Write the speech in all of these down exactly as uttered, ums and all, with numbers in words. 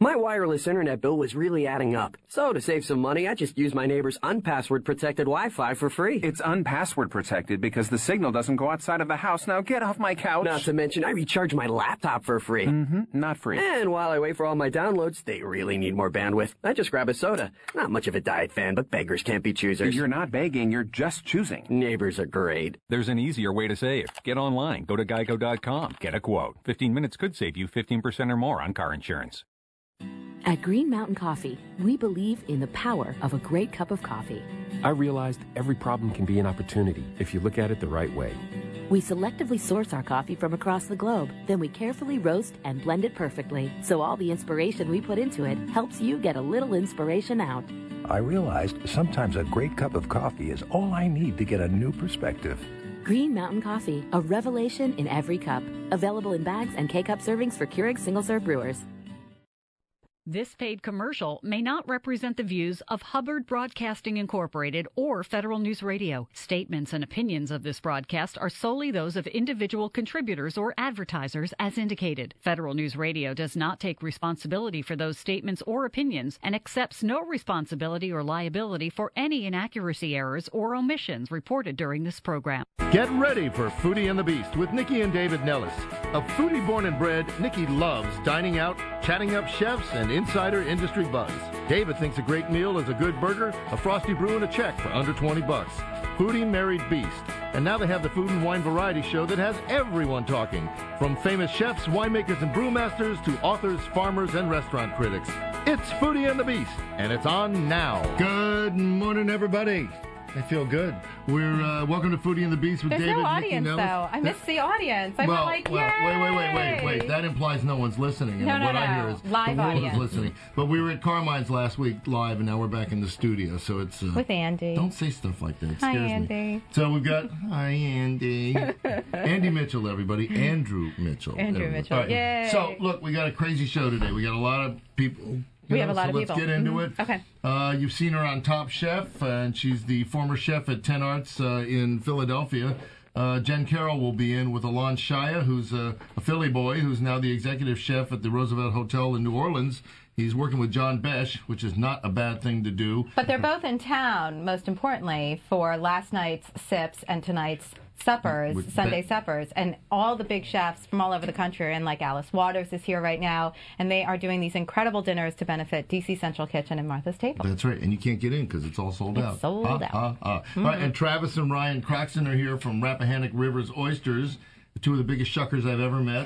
My wireless internet bill was really adding up. So to save some money, I just used my neighbor's unpassword-protected Wi-Fi for free. It's unpassword protected because the signal doesn't go outside of the house. Now get off my couch. Not to mention, I recharge my laptop for free. Mm-hmm, not free. And while I wait for all my downloads, they really need more bandwidth. I just grab a soda. Not much of a diet fan, but beggars can't be choosers. You're not begging, you're just choosing. Neighbors are great. There's an easier way to save. Get online. Go to geico dot com. Get a quote. fifteen minutes could save you fifteen percent or more on car insurance. At Green Mountain Coffee, we believe in the power of a great cup of coffee. I realized every problem can be an opportunity if you look at it the right way. We selectively source our coffee from across the globe. Then we carefully roast and blend it perfectly, so all the inspiration we put into it helps you get a little inspiration out. I realized sometimes a great cup of coffee is all I need to get a new perspective. Green Mountain Coffee, a revelation in every cup. Available in bags and K-Cup servings for Keurig single-serve brewers. This paid commercial may not represent the views of Hubbard Broadcasting Incorporated or Federal News Radio. Statements and opinions of this broadcast are solely those of individual contributors or advertisers as indicated. Federal News Radio does not take responsibility for those statements or opinions and accepts no responsibility or liability for any inaccuracy, errors, or omissions reported during this program. Get ready for Foodie and the Beast with Nikki and David Nellis. A foodie born and bred, Nikki loves dining out, chatting up chefs, and insider industry buzz. David thinks a great meal is a good burger, a frosty brew, and a check for under twenty bucks. Foodie married Beast. And now they have the food and wine variety show that has everyone talking, from famous chefs, winemakers, and brewmasters to authors, farmers, and restaurant critics. It's Foodie and the Beast, and it's on now. Good morning, everybody. I feel good. We're uh, welcome to Foodie and the Beast with There's David. There's no Nikki audience, Nellis. though. I miss the audience. I'm well, like, well, yay! wait, wait, wait, wait, wait. That implies no one's listening. And no, no, what no. I hear is live the world audience. is listening. But we were at Carmine's last week live, and now we're back in the studio. So it's uh, with Andy. Don't say stuff like that. It Hi, scares Andy. me. So we've got hi, Andy. Andy Mitchell, everybody. Andrew Mitchell. Andrew everybody. Mitchell. All right. Yay! So look, we got a crazy show today. We got a lot of people. You we know, have a lot so of let's people. Let's get into mm-hmm. it. Okay. Uh, you've seen her on Top Chef, uh, and she's the former chef at Ten Arts uh, in Philadelphia. Uh, Jen Carroll will be in with Alon Shaya, who's a, a Philly boy, who's now the executive chef at the Roosevelt Hotel in New Orleans. He's working with John Besh, which is not a bad thing to do. But they're both in town, most importantly, for last night's sips and tonight's suppers, With Sunday that. suppers, and all the big chefs from all over the country, and like Alice Waters is here right now, and they are doing these incredible dinners to benefit D C Central Kitchen and Martha's Table. That's right, and you can't get in because it's all sold it's out. sold ah, out. Ah, ah. Mm-hmm. All right, and Travis and Ryan Croxton are here from Rappahannock Rivers Oysters, two of the biggest shuckers I've ever met,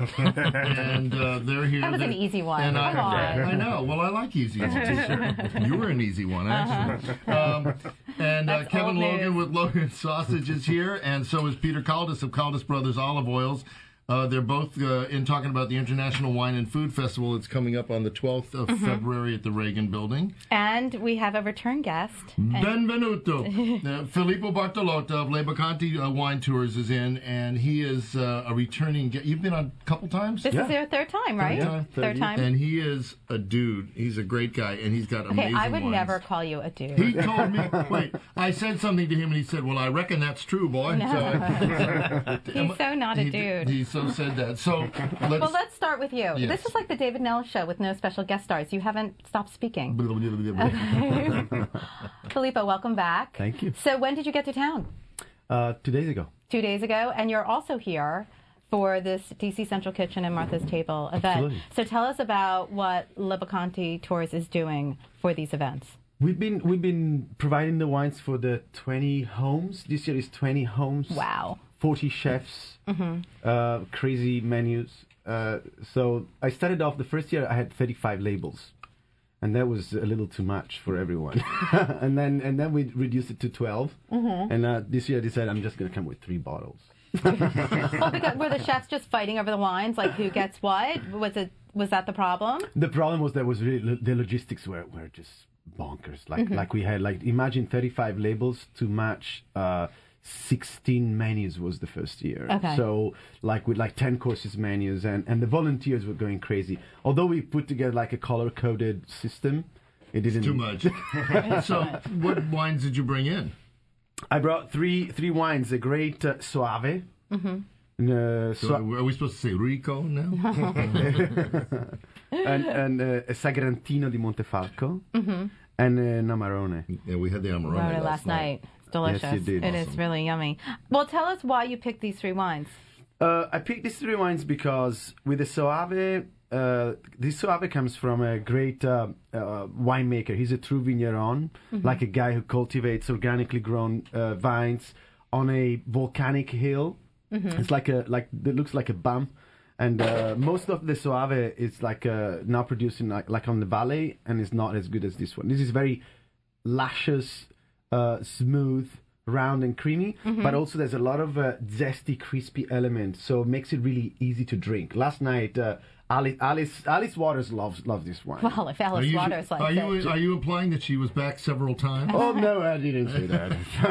and uh, they're here. That was they're, an easy one. And Come I, on. I know. Well, I like easy ones. You were an easy one, actually. Uh-huh. Um, and uh, Kevin Logan with Logan Sausage is here, and so is Peter Caldas of Caldas Brothers Olive Oils. Uh, they're both uh, in talking about the International Wine and Food Festival that's coming up on the twelfth of mm-hmm. February at the Reagan Building. And we have a return guest. Benvenuto. uh, Filippo Bartolotta of Le Bacanti uh, Wine Tours is in, and he is uh, a returning guest. You've been on a couple times? This yeah. is your third time, right? Third time. Third time. And he is a dude. He's a great guy, and he's got amazing Okay, I would wines. never call you a dude. He told me, wait, I said something to him, and he said, well, I reckon that's true, boy. No. So, He's so not a he, dude. He so said that. So let's, well, let's start with you. Yes. This is like the David Nellis show with no special guest stars. You haven't stopped speaking. okay. Filippo, welcome back. Thank you. So when did you get to town? Uh, two days ago. Two days ago. And you're also here for this D C Central Kitchen and Martha's Table event. Absolutely. So tell us about what Le Bacanti Tours is doing for these events. We've been we've been providing the wines for the twenty homes. This year is twenty homes. Wow. forty chefs, mm-hmm. uh, crazy menus. Uh, so I started off the first year. I had thirty-five labels, and that was a little too much for everyone. and then and then we reduced it to twelve. Mm-hmm. And uh, this year I decided I'm just going to come with three bottles. Well, because were the chefs just fighting over the wines, like who gets what? Was it was that the problem? The problem was that was really the logistics were were just bonkers. Like mm-hmm. like we had like imagine thirty-five labels to match. Uh, sixteen menus was the first year. Okay. So like with like ten courses menus, and, and the volunteers were going crazy. Although we put together like a color-coded system, it didn't... It's too much. So what wines did you bring in? I brought three three wines. A great uh, Soave. Mm-hmm. Uh, so so are we supposed to say Rico now? and, and uh, a Sagrantino di Montefalco, Mm-hmm. and an Amarone. Yeah, we had the Amarone Wrote it last, last night. It's delicious. Yes, you did. It is Awesome. really yummy. Well, tell us why you picked these three wines. Uh, I picked these three wines because with the Soave, uh, this Soave comes from a great uh, uh, winemaker. He's a true vigneron, Mm-hmm. like a guy who cultivates organically grown uh, vines on a volcanic hill. Mm-hmm. It's like a like it looks like a bum, and uh, most of the Soave is like uh, not producing like, like on the valley, and it's not as good as this one. This is very luscious, uh, smooth, round and creamy, Mm-hmm. but also there's a lot of uh, zesty, crispy elements, so it makes it really easy to drink. Last night, uh, Alice, Alice, Alice Waters loves loves this wine. Well, if Are Alice you, Waters likes are you it. are you implying that she was back several times? Oh no, I didn't say that.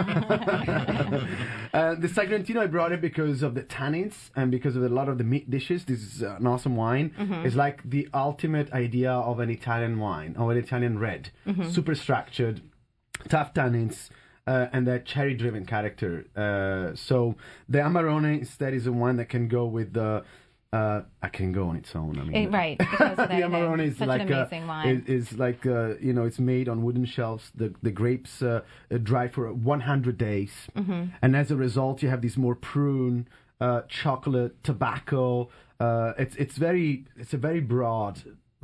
uh, the Sagrantino, I brought it because of the tannins and because of a lot of the meat dishes. This is uh, an awesome wine. Mm-hmm. It's like the ultimate idea of an Italian wine, or an Italian red. Mm-hmm. Super structured, tough tannins. Uh, and that cherry-driven character. Uh, so the Amarone instead is a one that can go with the. Uh, I can go on its own. I mean, Eh, right, because of the that, Amarone it's is such like an amazing uh, wine. is, is like uh, you know, it's made on wooden shelves. The the grapes uh, uh, dry for one hundred days, Mm-hmm. and as a result, you have this more prune, uh, chocolate, tobacco. Uh, it's it's very it's a very broad,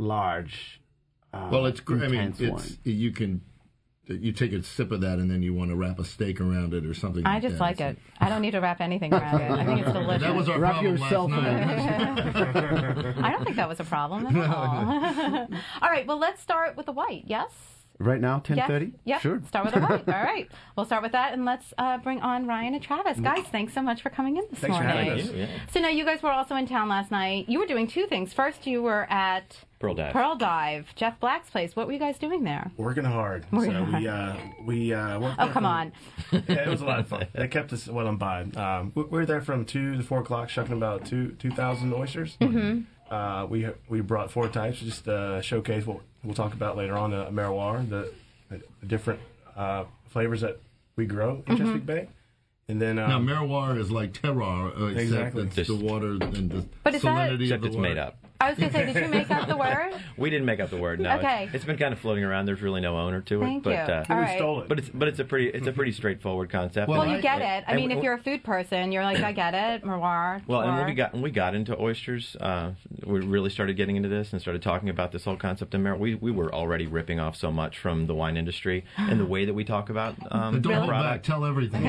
large. Uh, Well, it's great. I mean, intense it's wine. you can you take a sip of that and then you want to wrap a steak around it or something. I like just that. like it. I don't need to wrap anything around it. I think it's delicious. That was our Wrap problem yourself last in night. I don't think that was a problem at all. All right, well, let's start with the white, yes? Right now, ten thirty. Yep. Sure. Start with the white. All right. We'll start with that, and let's uh, bring on Ryan and Travis. Guys, thanks so much for coming in this Thanks for morning. having us. Yeah. So now you guys were also in town last night. You were doing two things. First, you were at Pearl Dive. Pearl Dive, Jeff Black's place. What were you guys doing there? Working hard. Working so hard. we uh, we uh, worked Oh, there come from- on. Yeah, it was a lot of fun. They kept us well on by. Um, we we were there from two to four o'clock, shucking about two two thousand oysters. Mm-hmm. Uh, we we brought four types, just uh, showcase what we'll talk about later on. The Merroir, the, the different uh, flavors that we grow Mm-hmm. in Chesapeake Bay, and then um, Now, Merroir is like terroir, uh, except Exactly. it's Just- the water and the But is that- salinity Except of the it's water. made up. I was going to say, did you make up the word? We didn't make up the word. No, Okay. it's, it's been kind of floating around. There's really no owner to it. Thank but, you. Uh, All we right. stole it. But it's but it's a pretty it's a pretty straightforward concept. Well, Well, And- you get it. I and- mean, if and- you're a food person, you're like, I get it, Merroir. Well, and when we Merroir. got when we got into oysters, uh, we really started getting into this and started talking about this whole concept of merit. We we were already ripping off so much from the wine industry and the way that we talk about um, But don't the hold back. product. Tell everything.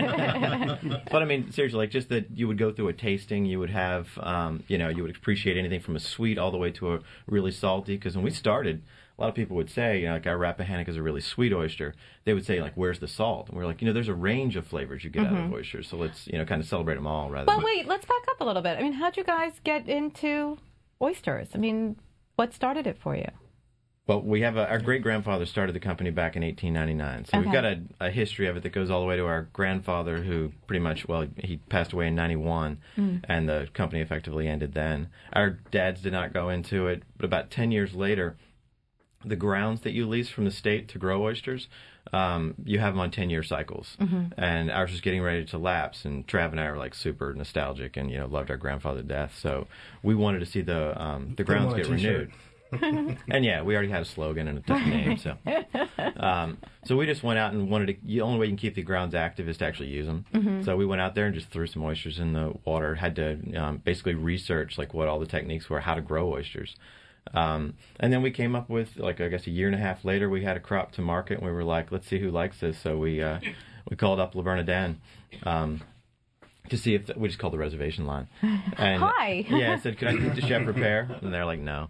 But I mean, seriously, like just that you would go through a tasting, you would have, um, you know, you would appreciate anything from a sweet all the way to a really salty. Because when we started, a lot of people would say, you know, like our Rappahannock is a really sweet oyster. They would say, like, where's the salt? And we're like, you know, there's a range of flavors you get out of oysters. So let's, you know, kind of celebrate them all rather Well, than. wait, let's back up a little bit. I mean, how'd you guys get into oysters? I mean, what started it for you? Well, we have a, our great grandfather started the company back in eighteen ninety-nine, so we've Okay. got a, a history of it that goes all the way to our grandfather, who pretty much well he passed away in ninety-one, Mm. and the company effectively ended then. Our dads did not go into it, but about ten years later, the grounds that you lease from the state to grow oysters, um, you have them on ten-year cycles, Mm-hmm. and ours was getting ready to lapse. And Trav and I were like super nostalgic, and you know loved our grandfather to death, so we wanted to see the um, the Put 'em grounds on a get t-shirt. renewed. And yeah, we already had a slogan and a tough name, so um, so we just went out and wanted to. The only way you can keep the grounds active is to actually use them. Mm-hmm. So we went out there and just threw some oysters in the water. Had to um, basically research like what all the techniques were, how to grow oysters. Um, and then we came up with, like, I guess a year and a half later, we had a crop to market, and we were like, let's see who likes this. So we uh, we called up Laverna Dan um, to see if, the, we just called the reservation line. And, Hi. Yeah, I said, could I speak to Chef Repair? And they're like, no.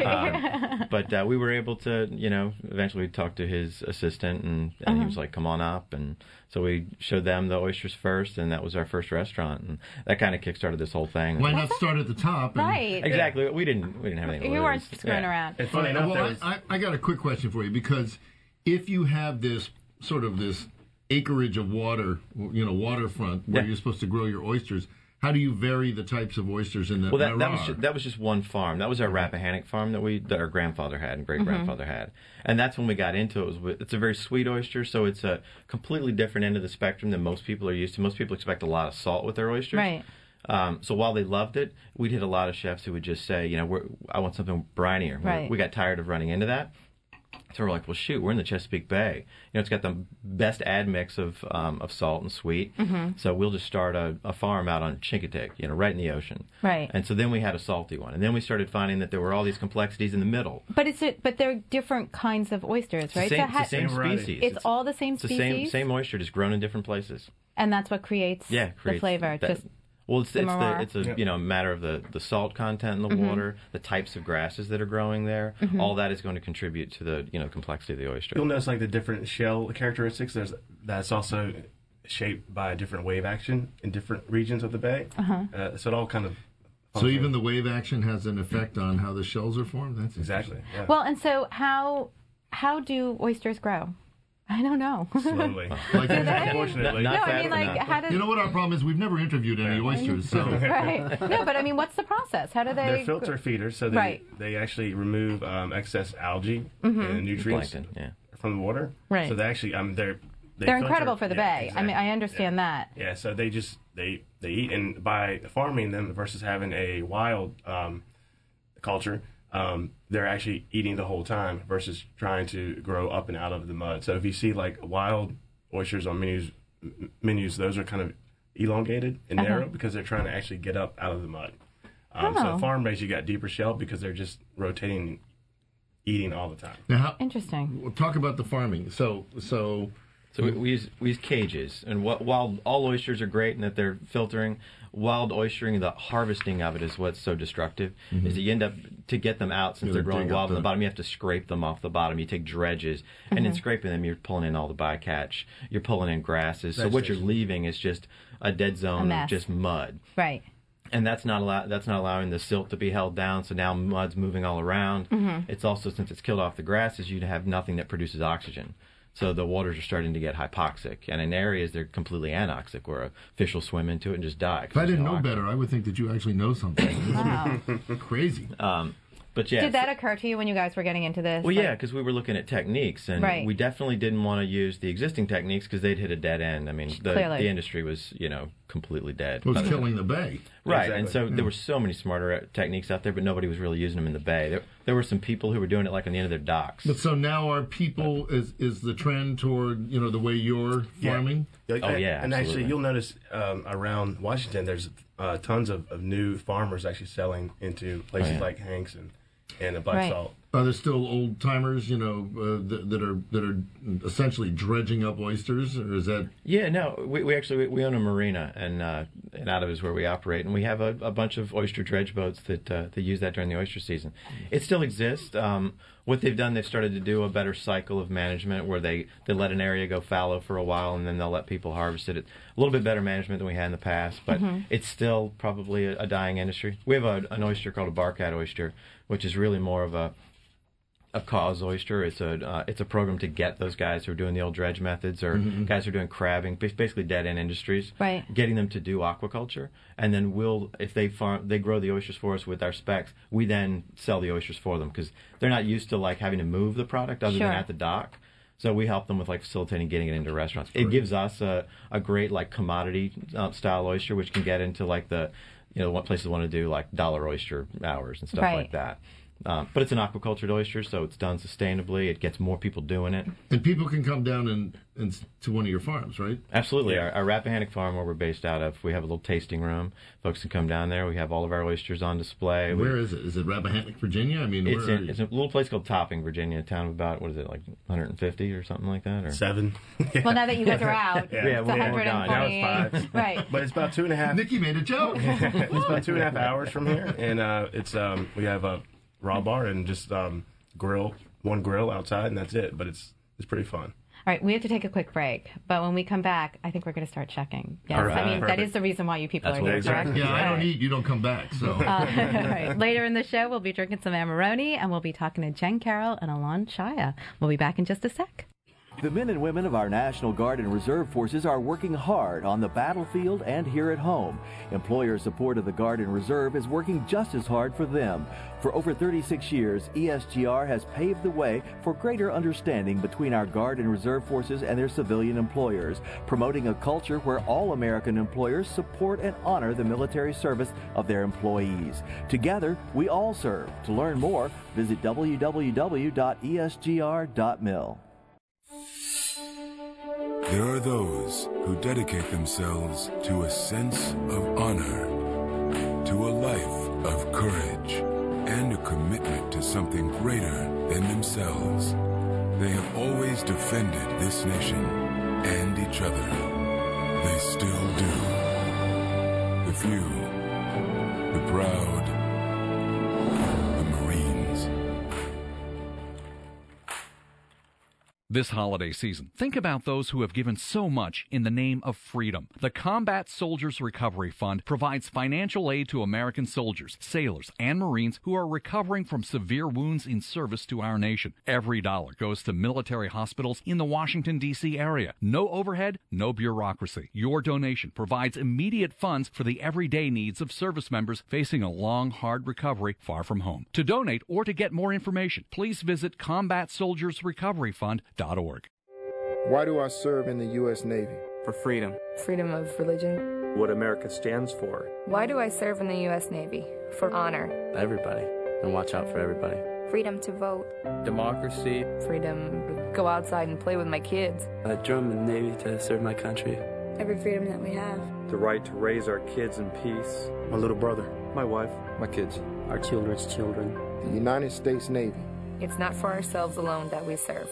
Um, but uh, we were able to, you know, eventually talk to his assistant, and, and Uh-huh. he was like, come on up. And so we showed them the oysters first, and that was our first restaurant. And that kind of kickstarted this whole thing. Why not start at the top? and- Right. Exactly. We didn't. We didn't have anything. to You weren't lose. screwing Yeah. around. And funny enough, well, there I, was, I, I got a quick question for you, because if you have this sort of this acreage of water, you know, waterfront where Yeah. you're supposed to grow your oysters, how do you vary the types of oysters in the Well, that, that was Merroir? just, that was just one farm. That was our Rappahannock farm that we that our grandfather had and great grandfather had, and that's when we got into it. Was with, it's a very sweet oyster, so it's a completely different end of the spectrum than most people are used to. Most people expect a lot of salt with their oysters. Right. Um, so while they loved it, we'd hit a lot of chefs who would just say, you know, we're, I want something brinier. Right. We, we got tired of running into that. So we're like, well, shoot, we're in the Chesapeake Bay. You know, it's got the best add mix of um, of salt and sweet. Mm-hmm. So we'll just start a, a farm out on Chincoteague, you know, right in the ocean. Right. And so then we had a salty one. And then we started finding that there were all these complexities in the middle. But it's it, but they're different kinds of oysters, right? It's the same, So ha- it's the same species. It's, it's all the same it's species? the same, same oyster, just grown in different places. And that's what creates, yeah, creates the flavor. That, just well, it's, the it's, the, it's a Yep. you know matter of the, the salt content in the Mhm. water, the types of grasses that are growing there. Mhm. All that is going to contribute to the you know complexity of the oyster. You'll notice like the different shell characteristics. There's that's also shaped by a different wave action in different regions of the bay. Uh-huh. Uh, so it all kind of. So even the wave action has an effect on how the shells are formed. That's exactly. Yeah. Well, and so how how do oysters grow? I don't know. Slowly. Like, unfortunately. No, I mean, like, how does... You know what our problem is? We've never interviewed any oysters, so... Right. No, but I mean, what's the process? How do they... They're filter feeders, so they, Right. they actually remove um, excess algae Mhm. and nutrients Plankton, yeah. from the water. Right. So they actually, um, they're... They They're filter- incredible for the yeah, bay. I mean, I understand that. Yeah, so they just, they, they eat, and by farming them versus having a wild um, culture, um, they're actually eating the whole time versus trying to grow up and out of the mud. So if you see like wild oysters on menus, m- menus, those are kind of elongated and Uh-huh. narrow because they're trying to actually get up out of the mud. Um, Oh. So farm raised, you got deeper shell because they're just rotating, eating all the time. Now, how, Interesting. we'll talk about the farming. So, so... So we, we use we use cages, and what, while all oysters are great in that they're filtering, wild oystering, the harvesting of it is what's so destructive. Mhm. Is that you end up to get them out since You they're gotta growing dig up wild on the the- bottom. You have to scrape them off the bottom. You take dredges, and in Mhm. scraping them, you're pulling in all the bycatch. You're pulling in grasses. So what you're Vegetation. leaving is just a dead A zone mess. of just mud. Right. And that's not allow- that's not allowing the silt to be held down. So now mud's moving all around. Mhm. It's also, since it's killed off the grasses, you have nothing that produces oxygen. So the waters are starting to get hypoxic, and in areas they're completely anoxic, where a fish will swim into it and just die. 'cause If I there's didn't no know oxygen. better, I would think that you actually know something. Wow. Crazy. Um, but yeah, Did that occur to you when you guys were getting into this? well, yeah, Like- because we were looking at techniques, and Right. we definitely didn't want to use the existing techniques because they'd hit a dead end. I mean, the, Clearly. the industry was, you know, completely dead. It was By the- killing the bay. Right, Exactly. and so Yeah. there were so many smarter uh, techniques out there, but nobody was really using them in the bay. There, there were some people who were doing it like on the end of their docks. But so now our people, is is the trend toward, you know, the way you're Yeah. farming? Like, Oh, and- yeah, and actually, absolutely. you'll notice um, around Washington, there's uh, tons of, of new farmers actually selling into places Oh, yeah. like Hanks and and a Black Right. Salt. Are there still old timers, you know, uh, that, that are that are essentially dredging up oysters, or is that? Yeah, no, we, we actually we, we own a marina, and uh, and out of it is where we operate, and we have a, a bunch of oyster dredge boats that uh, that use that during the oyster season. It still exists. Um, what they've done, they've started to do a better cycle of management where they, they let an area go fallow for a while, and then they'll let people harvest it. It's a little bit better management than we had in the past, but Mhm. it's still probably a, a dying industry. We have a, an oyster called a barcat oyster, which is really more of a a cause oyster. It's a uh, it's a program to get those guys who are doing the old dredge methods, or Mhm. guys who are doing crabbing, bas- basically dead end industries, Right. getting them to do aquaculture, and then we'll if they farm they grow the oysters for us with our specs, we then sell the oysters for them because they're not used to like having to move the product other Sure. than at the dock. So we help them with like facilitating getting it into restaurants. It gives us a, a great like commodity uh, style oyster, which can get into like the you know what places want to do like dollar oyster hours and stuff Right. like that. Um, but it's an aquacultured oyster, so it's done sustainably. It gets more people doing it. And people can come down and, and s- to one of your farms, right? Absolutely. Yeah. Our, our Rappahannock farm, where we're based out of, we have a little tasting room. Folks can come down there. We have all of our oysters on display. We- Where is it? Is it Rappahannock, Virginia? I mean, It's where are in, you? it's a little place called Topping, Virginia, a town of about, what is it, like one hundred fifty or something like that? Or Seven. Well, now that you guys are out, Yeah. Yeah, it's we're- we're one gone. Now it's twenty-eight. five. Right. But it's about two and a half. Nikki made a joke. It's about two and a half hours from here, and uh, it's um, we have a raw bar and just um, grill one grill outside, and that's it. But it's it's pretty fun. All right, we have to take a quick break, but when we come back, I think we're going to start checking. Yes, All right, I mean that perfect. is the reason why you people That's are what here, we're correct? doing. Yeah, I All don't right. eat. You don't come back. So Uh, all right. Later in the show, we'll be drinking some Amarone, and we'll be talking to Jen Carroll and Alon Chaya. We'll be back in just a sec. The men and women of our National Guard and Reserve Forces are working hard on the battlefield and here at home. Employer support of the Guard and Reserve is working just as hard for them. For over thirty-six years, E S G R has paved the way for greater understanding between our Guard and Reserve Forces and their civilian employers, promoting a culture where all American employers support and honor the military service of their employees. Together, we all serve. To learn more, visit w w w dot e s g r dot mil. There are those who dedicate themselves to a sense of honor, to a life of courage, and a commitment to something greater than themselves. They have always defended this nation and each other. They still do. The few, the proud, the Marines. This holiday season, think about those who have given so much in the name of freedom. The Combat Soldiers Recovery Fund provides financial aid to American soldiers, sailors, and Marines who are recovering from severe wounds in service to our nation. Every dollar goes to military hospitals in the Washington, D C area. No overhead, no bureaucracy. Your donation provides immediate funds for the everyday needs of service members facing a long, hard recovery far from home. To donate or to get more information, please visit combat soldiers recovery fund dot org. Why do I serve in the U S Navy? For freedom. Freedom of religion. What America stands for. Why do I serve in the U S Navy? For honor. Everybody. And watch out for everybody. Freedom to vote. Democracy. Freedom to go outside and play with my kids. I joined the Navy to serve my country. Every freedom that we have. The right to raise our kids in peace. My little brother. My wife. My kids. Our children's children. The United States Navy. It's not for ourselves alone that we serve.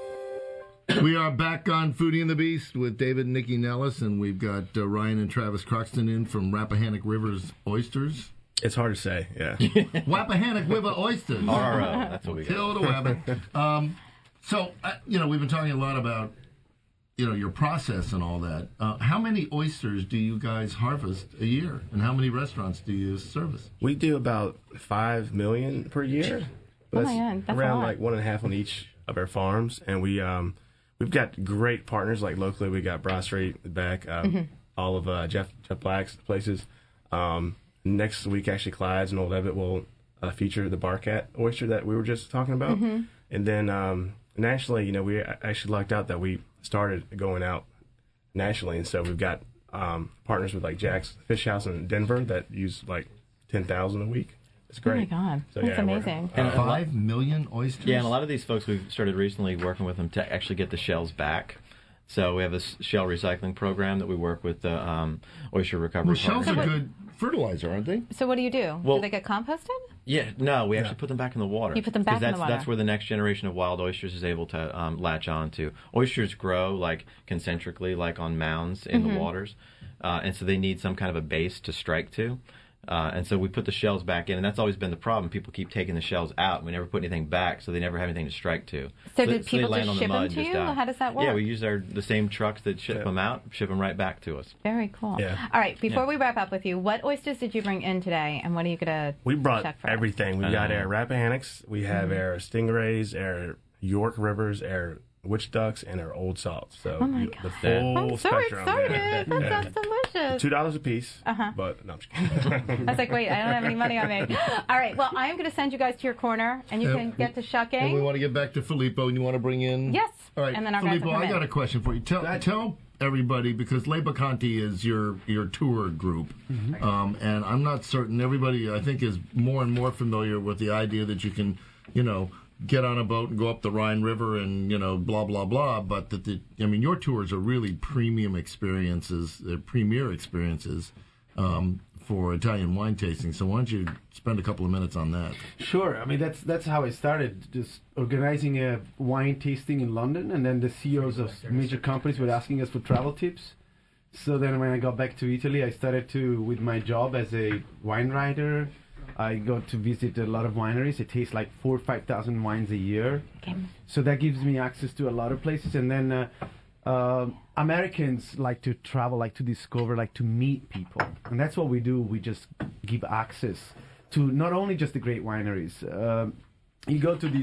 We are back on Foodie and the Beast with David and Nikki Nellis, and we've got uh, Ryan and Travis Croxton in from Rappahannock Rivers Oysters. It's hard to say, yeah. Rappahannock River Oysters. R O, that's what we got. Kill the rabbit. Um, so, uh, you know, we've been talking a lot about, you know, your process and all that. Uh, how many oysters do you guys harvest a year, and how many restaurants do you service? We do about five million per year. Oh my God, that's around a lot. like one and a half on each of our farms, and we um we've got great partners. Like locally, we got Broad Street, Beck, uh, Mm-hmm. all of uh, Jeff Jeff Black's places. Um, next week, actually, Clyde's and Old Ebbitt will uh, feature the Barcat oyster that we were just talking about, Mhm. and then um, nationally, you know, we actually lucked out that we started going out nationally, and so we've got um, partners with like Jack's Fish House in Denver that use like ten thousand a week. It's great. Oh my God, So, that's yeah, we're- amazing. And a lot- Five million oysters? Yeah, and a lot of these folks, we've started recently working with them to actually get the shells back. So we have a shell recycling program that we work with the um, oyster recovery. Well, shells partners. are good fertilizer, aren't they? So what do you do? Well- do they get composted? Yeah, no, we actually put them back in the water. You put them back 'Cause in the that's, water. That's where the next generation of wild oysters is able to um, latch on to. Oysters grow like concentrically, like on mounds in Mhm. the waters, uh, and so they need some kind of a base to strike to. Uh, and so we put the shells back in, and that's always been the problem. People keep taking the shells out, and we never put anything back, so they never have anything to strike to. So they- did people they land just on the ship mud them and to just you? die. How does that work? Yeah, we use our the same trucks that ship them out, ship them right back to us. Very cool. Yeah. All right, before Yeah. we wrap up with you, what oysters did you bring in today, and what are you going to We brought check for us? everything. We I got know. our Rappahannocks, we have Mhm. our Stingrays, our York Rivers, our Witch Ducks, and our Old Salts. So Oh my you- God. the full I'm so spectrum. excited. Yeah. That Yeah. sounds delicious. Two dollars a piece. Uh-huh. But no, I'm just kidding. I was like, wait, I don't have any money on me. All right, well, I'm going to send you guys to your corner, and you Yeah. can get to shucking. And we want to get back to Filippo, and you want to bring in... Yes. All right, And then our guys Filippo, will come I in. got a question for you. Tell tell everybody, because Le Bacanti is your, your tour group, Mm-hmm. um, and I'm not certain, everybody, I think, is more and more familiar with the idea that you can, you know, get on a boat and go up the Rhine River and, you know, blah, blah, blah, but that the, I mean, your tours are really premium experiences, they're premier experiences um, for Italian wine tasting. So why don't you spend a couple of minutes on that? Sure. I mean, that's that's how I started, just organizing a wine tasting in London, and then the C E Os of major companies were asking us for travel tips. So then when I got back to Italy, I started to, with my job as a wine writer, I got to visit a lot of wineries. I taste like four or five thousand wines a year. Okay. So that gives me access to a lot of places. And then uh, uh, Americans like to travel, like to discover, like to meet people. And that's what we do. We just give access to not only just the great wineries. Um you go to these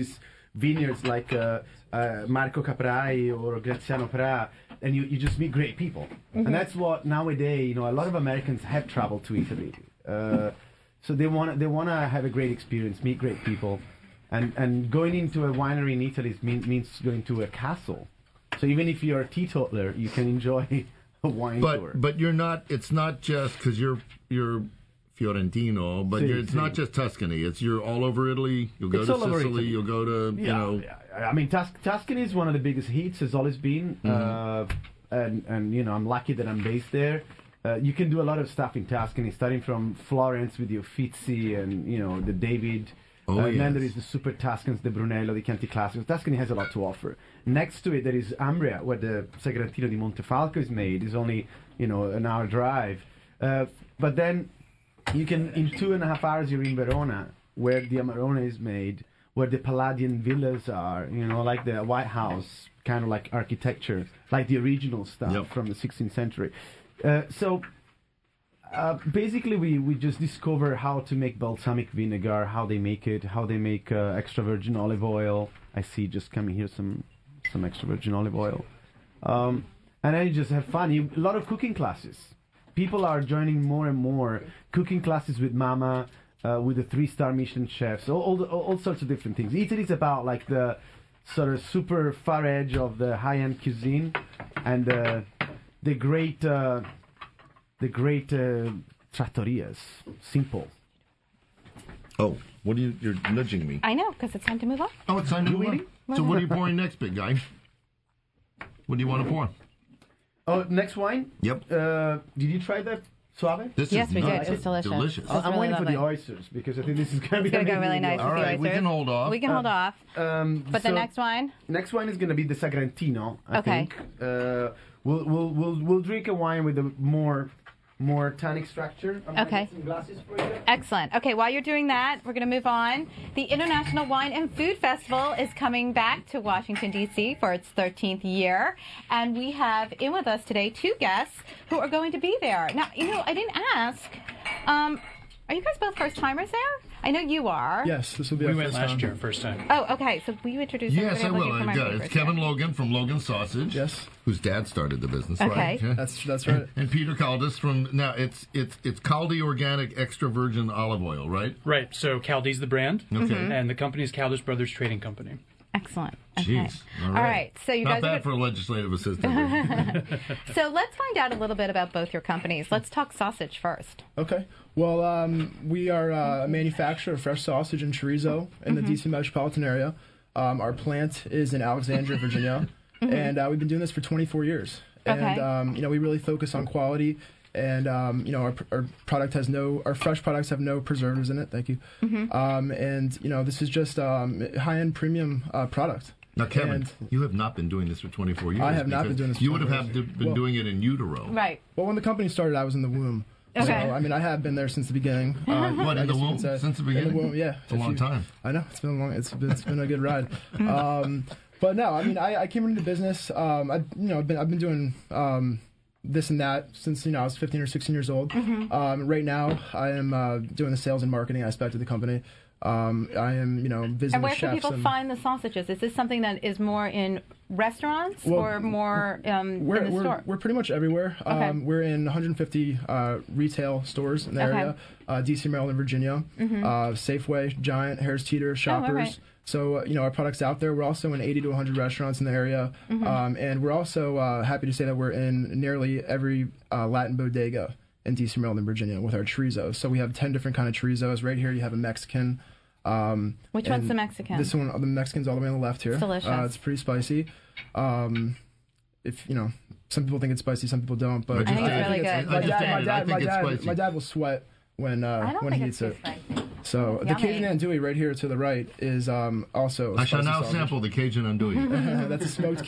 vineyards like uh, uh, Marco Caprai or Graziano Pera, and you, you just meet great people. Mhm. And that's what nowadays, you know, a lot of Americans have traveled to Italy. Uh, so they want they want to have a great experience, meet great people. And and going into a winery in Italy mean, means going to a castle. So even if you're a teetotaler, you can enjoy a wine but tour. but you're not. It's not just because you're you're Fiorentino, but Si, you're, it's si. not just Tuscany. It's you're all over Italy. You'll go It's to all over Sicily. Italy. You'll go to you Yeah, know. yeah. I mean, Tus- Tuscany is one of the biggest hits. Has always been, Mhm. uh, and and you know, I'm lucky that I'm based there. Uh, you can do a lot of stuff in Tuscany, starting from Florence with the Uffizi and you know the David. Oh, uh, and then yes. there is the Super Tuscans, the Brunello, the Chianti Classico. Tuscany has a lot to offer. Next to it, there is Umbria, where the Sagrantino di Montefalco is made. It's only you know an hour drive. Uh, but then you can, in two and a half hours, you're in Verona, where the Amarone is made, where the Palladian villas are. You know, like the White House, kind of like architecture, like the original stuff from the sixteenth century. Uh, so. Uh, basically, we, we just discover how to make balsamic vinegar, how they make it, how they make uh, extra virgin olive oil. I see just coming here some some extra virgin olive oil, um, and then you just have fun. You, a lot of cooking classes. People are joining more and more cooking classes with Mama, uh, with the three-star Michelin chefs, all all, the, all all sorts of different things. Italy is about like the sort of super far edge of the high-end cuisine, and uh, the great. Uh, The great uh, trattorias, simple. Oh, what are you? You're nudging me. I know, because it's time to move on. Oh, it's time to You move on. eating? So what are you pouring next, big guy? What do you want to pour? Oh, next wine. Yep. Uh, did you try the Suave? This Yes, is we did. nuts. It was delicious. Delicious. It was I'm really waiting for the lovely. oysters because I think this is going to be It's gonna go amazing really with the nice with oysters. the All right, we oysters. can hold off. We can hold off. Um, But the so next wine? Next wine is going to be the Sagrantino. I Okay. think. Uh, we'll we'll we'll we'll drink a wine with a more more tannic structure. I'm gonna Okay. get some glasses for you. Excellent. Okay, while you're doing that, we're going to move on. The International Wine and Food Festival is coming back to Washington, D C for its thirteenth year. And we have in with us today two guests who are going to be there. Now, you know, I didn't ask, um, are you guys both first-timers there? I know you are. Yes, this will be we our went first last time. year, first time. Oh, okay. So will you introduce Yes, I everybody? I'm will. looking for my I've got it. papers It's Kevin here. Logan from Logan Sausage. Yes. Whose dad started the business. Okay. Right? Yeah. That's that's right. And, and Peter Caldas from now it's it's it's Caldi Organic Extra Virgin Olive Oil, right? Right. So Caldi's the brand. Okay. Mhm. And the company is Caldas Brothers Trading Company. Excellent. Okay. Jeez. All right. All right. So you Not guys are bad good- for a legislative assistant. So let's find out a little bit about both your companies. Let's talk sausage first. Okay. Well, um, we are uh, a manufacturer of fresh sausage and chorizo in the Mhm. D C metropolitan area. Um, our plant is in Alexandria, Virginia, Mhm. and uh, we've been doing this for twenty-four years. And Okay. um, you know, we really focus on quality, and um, you know, our, our product has no, our fresh products have no preservatives in it. Thank you. Mhm. Um, and you know, this is just um, high-end premium uh, product. Now, Kevin, And- you have not been doing this for twenty-four years. I have not because been doing this for You would have twenty-four had years. to been Well- doing it in utero. Right. Well, when the company started, I was in the womb. Okay. So, I mean, I have been there since the beginning. Uh, What, I in the guess you womb? could say. Since the In beginning? the womb, yeah. It's a long time. I know. It's been a long. It's been, it's been a good ride. Um, but no, I mean, I, I came into business. Um, I, you know, I've been I've been doing um, this and that since you know I was fifteen or sixteen years old. Mhm. Um, right now, I am uh, doing the sales and marketing aspect of the company. Um, I am, you know, visiting And where chefs can people and find the sausages? Is this something that is more in restaurants Well, or more um, We're, in the we're, store? we're pretty much everywhere. Okay. Um, we're in one hundred fifty uh, retail stores in the Okay. area. Uh, D C, Maryland, Virginia. Mhm. Uh, Safeway, Giant, Harris Teeter, Shoppers. all right. So, uh, you know, our product's out there. We're also in eighty to one hundred restaurants in the area. Mhm. Um, and we're also uh, happy to say that we're in nearly every uh, Latin bodega in D C, Maryland, Virginia with our chorizos. So we have ten different kind of chorizos. Right here you have a Mexican. Um, Which one's and the Mexican? This one, the Mexican's all the way on the left here. It's delicious. Uh, it's pretty spicy. Um, if you know, some people think it's spicy, some people don't. But I think it's really it's- good. My I just dad, ate my it. dad, I think my it's dad, spicy. my dad will sweat when uh, I don't when think he it's eats too it. spicy. So the Yummy. Cajun andouille right here to the right is um, also. a I shall spicy now sausage. sample the Cajun andouille. That's a smoked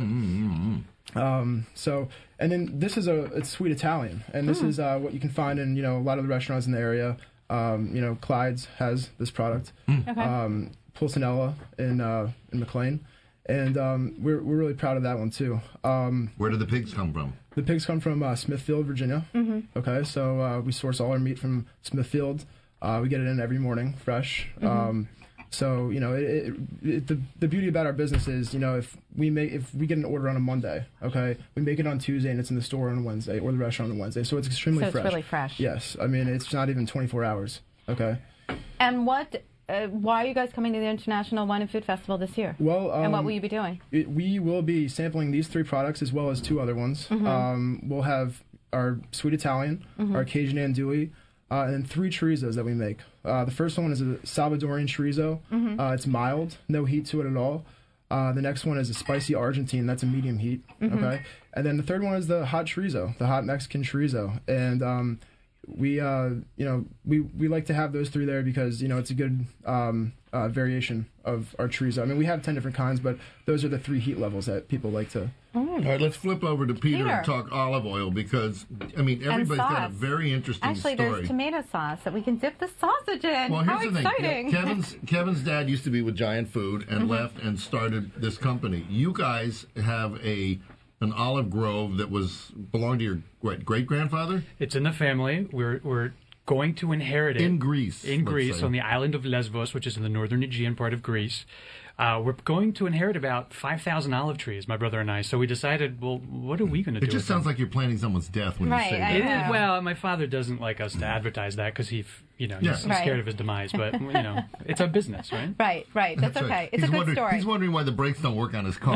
Cajun. Um, so, and then this is a it's sweet Italian, and this Mm. is uh, what you can find in you know a lot of the restaurants in the area. Um, you know, Clyde's has this product. Okay. Um, Pulcinella in uh, in McLean, and um, we're we're really proud of that one too. Um, Where do the pigs come from? the pigs come from uh, Smithfield, Virginia. Mhm. Okay, so uh, we source all our meat from Smithfield. Uh, we get it in every morning, fresh. Mhm. Um, So you know, it, it, it, the the beauty about our business is, you know, if we make if we get an order on a Monday, okay, we make it on Tuesday and it's in the store on a Wednesday or the restaurant on a Wednesday, so it's extremely So it's fresh. really fresh. Yes, I mean it's not even twenty-four hours. Okay. And what? Uh, why are you guys coming to the International Wine and Food Festival this year? Well, um, and what will you be doing? It, we will be sampling these three products as well as two other ones. Mhm. Um, we'll have our Sweet Italian, Mhm. our Cajun Andouille, uh, and then three chorizos that we make. Uh, the first one is a Salvadorian chorizo. Mhm. Uh, it's mild, no heat to it at all. Uh, the next one is a spicy Argentine. That's a medium heat. Mhm. Okay. And then the third one is the hot chorizo, the hot Mexican chorizo. And um, we, uh, you know, we, we like to have those three there because, you know, it's a good um, uh, variation of our chorizo. I mean, we have ten different kinds, but those are the three heat levels that people like to. All right, let's flip over to Peter, Peter. and talk olive oil because, I mean, everybody's got a sauce. very interesting Actually, story. there's tomato sauce that we can dip the sausage in. Well, How here's the exciting! thing. Kevin's Kevin's dad used to be with Giant Food and Mhm. left and started this company. You guys have a an olive grove that was belonged to your what, great grandfather? It's in the family. We're we're going to inherit it In Greece, In let's Greece, say. on the island of Lesbos, which is in the northern Aegean part of Greece. Uh, we're going to inherit about five thousand olive trees, my brother and I. So we decided, well, what are we going to do? It just with sounds them? like you're planning someone's death when Right, you say I that. It is, well, my father doesn't like us to advertise that because he, f- you know, he's, Yeah. he's Right. scared of his demise. But you know, it's a business, right? Right, right. That's, okay. right. It's he's a good wondering, story. He's wondering why the brakes don't work on his car.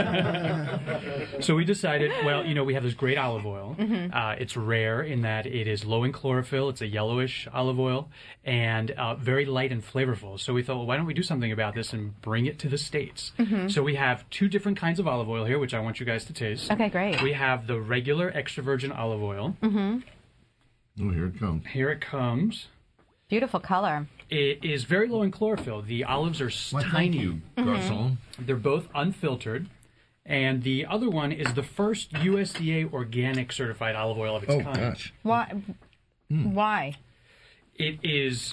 So we decided, well, you know, we have this great olive oil. Mhm. Uh, it's rare in that it is low in chlorophyll. It's a yellowish olive oil and uh, very light and flavorful. So we thought, well, why don't we do something about this and bring it to the States? Mhm. So we have two different kinds of olive oil here, which I want you guys to taste. Okay, great. We have the regular extra virgin olive oil. Mm-hmm. Oh, here it comes. Here it comes. Beautiful color. It is very low in chlorophyll. The olives are Why, tiny. thank you, Garcon. They're both unfiltered. And the other one is the first U S D A organic certified olive oil of its Oh, kind. gosh. Why? Hmm. Why? It is.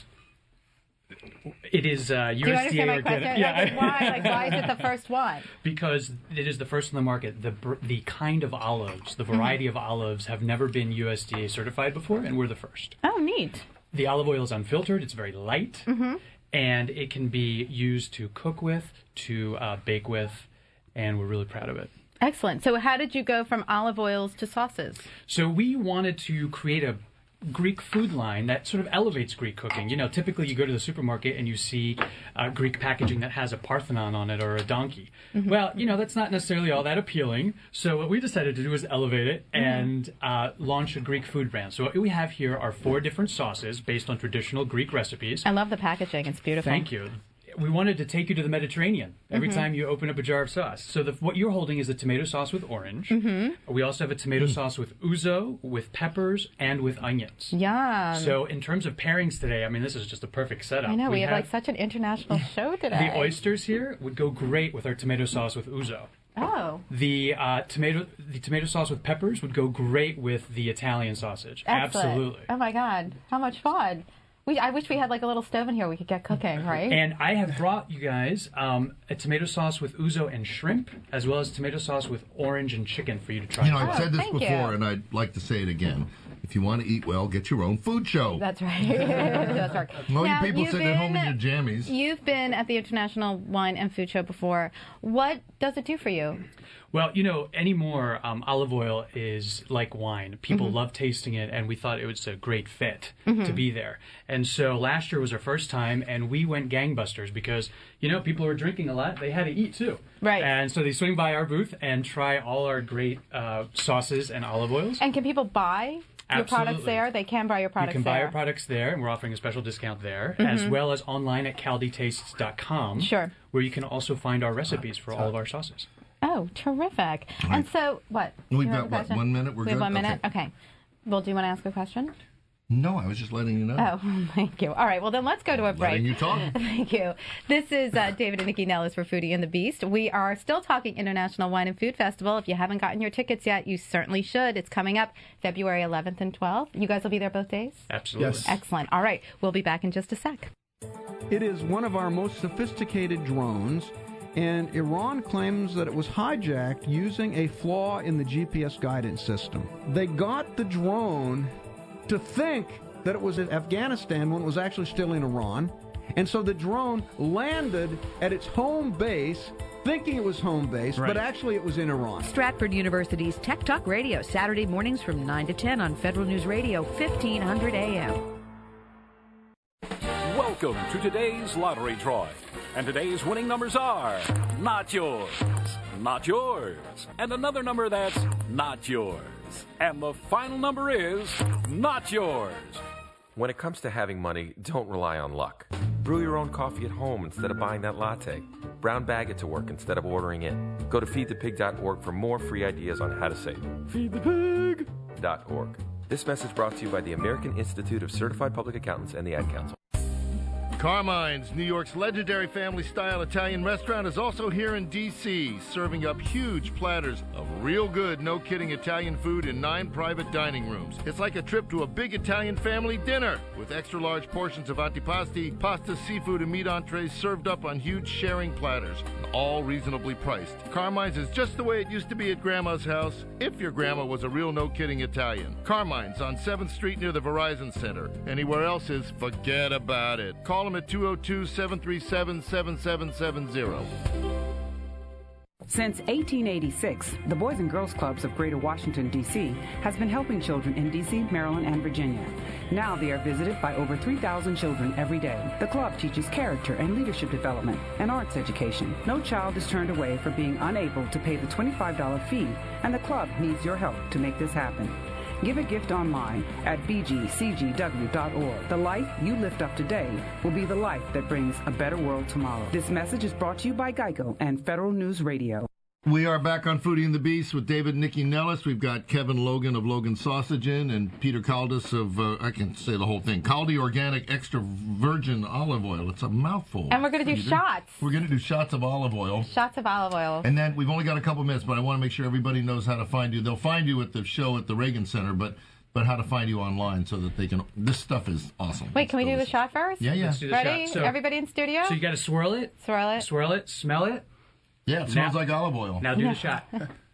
It is uh, Do you U S D understand A my organic. question? Like, why? Like, why is it the first one? Because it is the first on the market. The br- the kind of olives, the Mm-hmm. variety of olives, have never been U S D A certified before, and we're the first. Oh, neat. The olive oil is unfiltered. It's very light, Mm-hmm. and it can be used to cook with, to uh, bake with, and we're really proud of it. Excellent. So, how did you go from olive oils to sauces? So we wanted to create a Greek food line that sort of elevates Greek cooking. You know, typically you go to the supermarket and you see uh, Greek packaging that has a Parthenon on it or a donkey. Mhm. Well, you know, that's not necessarily all that appealing. So what we decided to do was elevate it and uh, launch a Greek food brand. So what we have here are four different sauces based on traditional Greek recipes. I love the packaging. It's beautiful. Thank you. We wanted to take you to the Mediterranean every Mhm. time you open up a jar of sauce. So the, what you're holding is a tomato sauce with orange. Mhm. We also have a tomato sauce with ouzo, with peppers, and with onions. Yum. So in terms of pairings today, I mean, this is just a perfect setup. I know. We, have, like such an international show today. the oysters here would go great with our tomato sauce with ouzo. Oh. The uh, tomato the tomato sauce with peppers would go great with the Italian sausage. Excellent. Absolutely. Oh, my God. How much fun. We, I wish we had like a little stove in here we could get cooking, right? And I have brought you guys um, a tomato sauce with ouzo and shrimp, as well as tomato sauce with orange and chicken for you to try. You know, I've said this thank before, you. and I'd like to say it again. If you want to eat well, get your own food show. That's right. That's right. All Now, you people you've sitting at home been- in your jammies. You've been at the International Wine and Food Show before. What does it do for you? Well, you know, anymore, um, olive oil is like wine. People Mhm. love tasting it, and we thought it was a great fit Mhm. to be there. And so last year was our first time, and we went gangbusters because, you know, people were drinking a lot. They had to eat, too. Right. And so they swing by our booth and try all our great uh, sauces and olive oils. And can people buy your products Absolutely. there? They can buy your products You can buy there. our products there, and we're offering a special discount there, Mhm. as well as online at caldi tastes dot com, Sure. where you can also find our recipes for all of our sauces. Oh, terrific. And so, what? We've You have got, a what, question? one minute? We're we have good? one minute? Okay. Okay. Well, do you want to ask a question? No, I was just letting you know. Oh, thank you. All right, well, then let's go to a break. Letting you talk. Thank you. This is uh, David and Nikki Nellis for Foodie and the Beast. We are still talking International Wine and Food Festival. If you haven't gotten your tickets yet, you certainly should. It's coming up February eleventh and twelfth. You guys will be there both days? Absolutely. Yes. Excellent. All right, we'll be back in just a sec. It is one of our most sophisticated drones, and Iran claims that it was hijacked using a flaw in the G P S guidance system. They got the drone to think that it was in Afghanistan when it was actually still in Iran, And so the drone landed at its home base, thinking it was home base, Right. but actually it was in Iran. Stratford University's Tech Talk Radio, Saturday mornings from nine to ten on Federal News Radio, fifteen hundred A M. Welcome to today's lottery drawing. And today's winning numbers are not yours, not yours, and another number that's not yours. And the final number is not yours. When it comes to having money, don't rely on luck. Brew your own coffee at home instead of buying that latte. Brown bag it to work instead of ordering it. Go to feed the pig dot org for more free ideas on how to save. feed the pig dot org. This message brought to you by the American Institute of Certified Public Accountants and the Ad Council. Carmine's, New York's legendary family-style Italian restaurant, is also here in D C, serving up huge platters of real good, no-kidding Italian food in nine private dining rooms. It's like a trip to a big Italian family dinner, with extra-large portions of antipasti, pasta, seafood, and meat entrees served up on huge sharing platters, and all reasonably priced. Carmine's is just the way it used to be at Grandma's house, if your grandma was a real no-kidding Italian. Carmine's on seventh street near the Verizon Center. Anywhere else is forget about it. Call them at two oh two, seven three seven, seven seven seven zero. Since eighteen eighty-six, the Boys and Girls Clubs of Greater Washington, D C has been helping children in D C, Maryland, and Virginia. Now they are visited by over three thousand children every day. The club teaches character and leadership development and arts education. No child is turned away for being unable to pay the twenty-five dollars fee, and the club needs your help to make this happen. Give a gift online at b g c g w dot org. The life you lift up today will be the life that brings a better world tomorrow. This message is brought to you by Geico and Federal News Radio. We are back on Foodie and the Beast with David and Nikki Nellis. We've got Kevin Logan of Logan Sausage in and Peter Caldas of, uh, I can say the whole thing, Caldi Organic Extra Virgin Olive Oil. It's a mouthful. And we're going to do Peter. shots. We're going to do shots of olive oil. Shots of olive oil. And then we've only got a couple minutes, but I want to make sure everybody knows how to find you. They'll find you at the show at the Reagan Center, but but how to find you online so that they can. This stuff is awesome. Wait, can we do the shot first? Yeah, yeah. Let's do the Ready? shot. So- Everybody in studio? So you got to swirl it. Swirl it. Swirl it. Smell it. Yeah, it smells like olive oil. Now do the shot.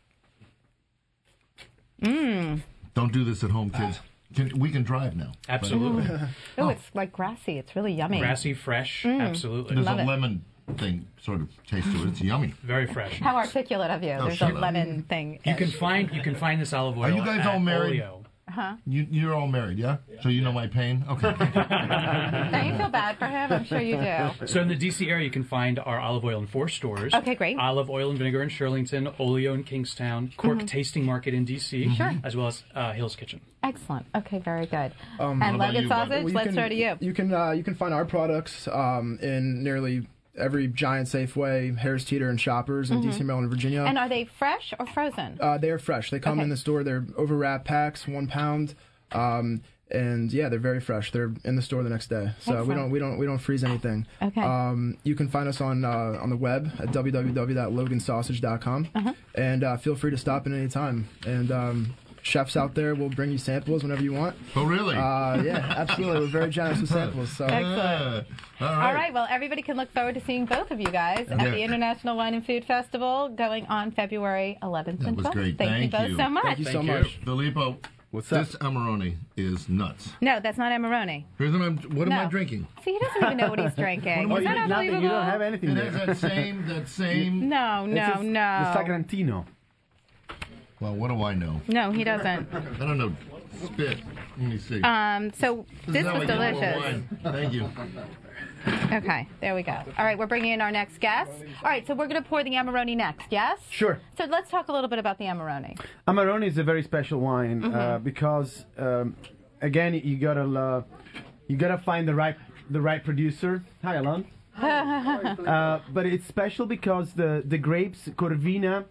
Mmm. Don't do this at home, kids. Can, we can drive now. Absolutely. Oh, it's like grassy. It's really yummy. Grassy, fresh. Mm. Absolutely. There's Love a it. lemon thing sort of taste to it. It's yummy. Very fresh. How articulate of you. Oh, There's a shut up. lemon thing. You can find you can find this olive oil. Are you guys at all married? Olio. Huh? You, you're all married, yeah? So you know my pain? Okay. Don't you feel bad for him? I'm sure you do. So in the D C area, you can find our olive oil in four stores. Okay, great. Olive Oil and Vinegar in Shirlington, Olio in Kingstown, Cork Mhm. Tasting Market in D C, Sure. as well as uh, Hill's Kitchen. Excellent. Okay, very good. Um, and what about Logan you, Bob? Sausage, Well, you let's can- throw to you. You can uh, you can find our products um, in nearly every Giant Safeway, Harris Teeter, and Shoppers in Mhm. D C, Maryland, and Virginia. And are they fresh or frozen? Uh, they are fresh. They come Okay. in the store. They're over wrap packs, one pound, um, and yeah, they're very fresh. They're in the store the next day. So we Excellent. don't we don't we don't freeze anything. Okay. Um, you can find us on uh, on the web at w w w dot logan sausage dot com, Uh-huh. and uh, feel free to stop in any time. And um, chefs out there will bring you samples whenever you want. Oh, really? Uh, yeah, absolutely. We're very generous with samples. So. Excellent. All All right. Well, everybody can look forward to seeing both of you guys at Yeah. the International Wine and Food Festival going on February eleventh That and was twelfth. great. Thank, Thank you both you. so much. Thank you so much. Filippo, what's this Amarone is nuts. No, that's not Amarone. Here's what I'm, what am I No. drinking? See, he doesn't even know what he's drinking. What Is am I that drinking? unbelievable? You don't have anything It there. has that same, that same. No, no, It's just no. The Sagrantino. Well, what do I know? No, he doesn't. I don't know. Spit. Let me see. Um, so is this how was I get more delicious. wine. Thank you. Okay, there we go. All right, we're bringing in our next guest. All right, so we're going to pour the Amarone next, yes? Sure. So let's talk a little bit about the Amarone. Amarone is a very special wine uh, Mhm. because, um, again, you gotta uh, you gotta find the right the right producer. Hi, Alon. uh, but it's special because the the grapes Corvina,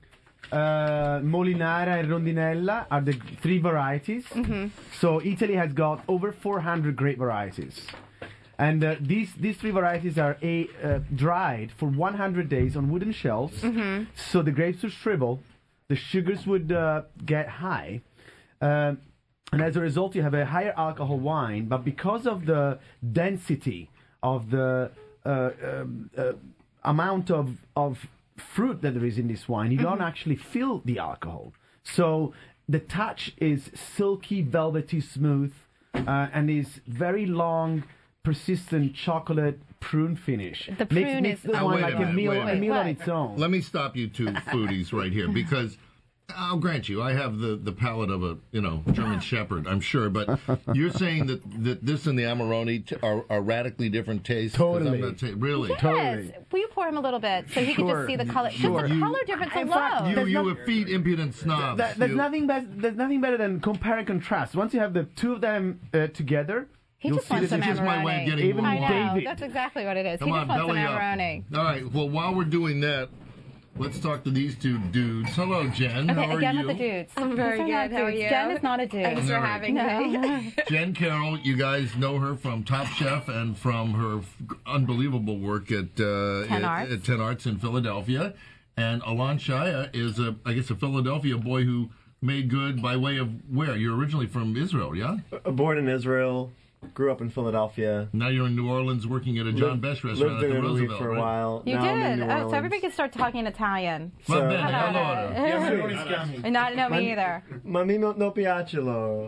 uh, Molinara, and Rondinella are the three varieties. Mhm. So Italy has got over four hundred grape varieties. And uh, these these three varieties are a, uh, dried for one hundred days on wooden shelves, Mhm. so the grapes would shrivel, the sugars would uh, get high, uh, and as a result, you have a higher alcohol wine. But because of the density of the uh, um, uh, amount of of fruit that there is in this wine, you don't Mhm. actually feel the alcohol. So the touch is silky, velvety, smooth, uh, and is very long. persistent chocolate prune finish. The makes, prune makes is- the Oh, wine wait a like a minute, meal, wait a a minute. meal on What? its own. Let me stop you two foodies right here because I'll grant you, I have the, the palate of a you know German Shepherd, I'm sure, but you're saying that, that this and the Amarone t- are, are radically different tastes. 'Cause I'm Totally. not saying- really. Yes. Will you pour him a little bit so he can just Sure. see the color? Sure. Just the You- color difference In alone. fact, You There's you not- effete impudent snobs. That, there's you. nothing better. There's nothing better than compare and contrast. Once you have the two of them uh, together, He you'll just see wants the some It's just my way of Amarone. getting Even more I know. wine. David. That's exactly what it is. Come he on, just wants some belly up. Amarone. All right. Well, while we're doing that, let's talk to these two dudes. Hello, Jen. Okay, How are again you? with the dudes. I'm very These are not good. How are dudes. you? Jen is not a dude. Thanks for All right. having No. me. Jen Carroll, you guys know her from Top Chef and from her f- unbelievable work at uh, Ten at, Arts. at Ten Arts in Philadelphia. And Alon Shaya is a, I guess, a Philadelphia boy who made good by way of where? You're originally from Israel, yeah? Born in Israel, grew up in Philadelphia. Now you're in New Orleans working at a John Lived- Best restaurant lived at the in Italy Roosevelt, for a right? while. You now I'm in did. New Oh, so Orleans. everybody can start talking Italian. Va bene, How about allora. it? Not no me either. Ma mi no piace loro.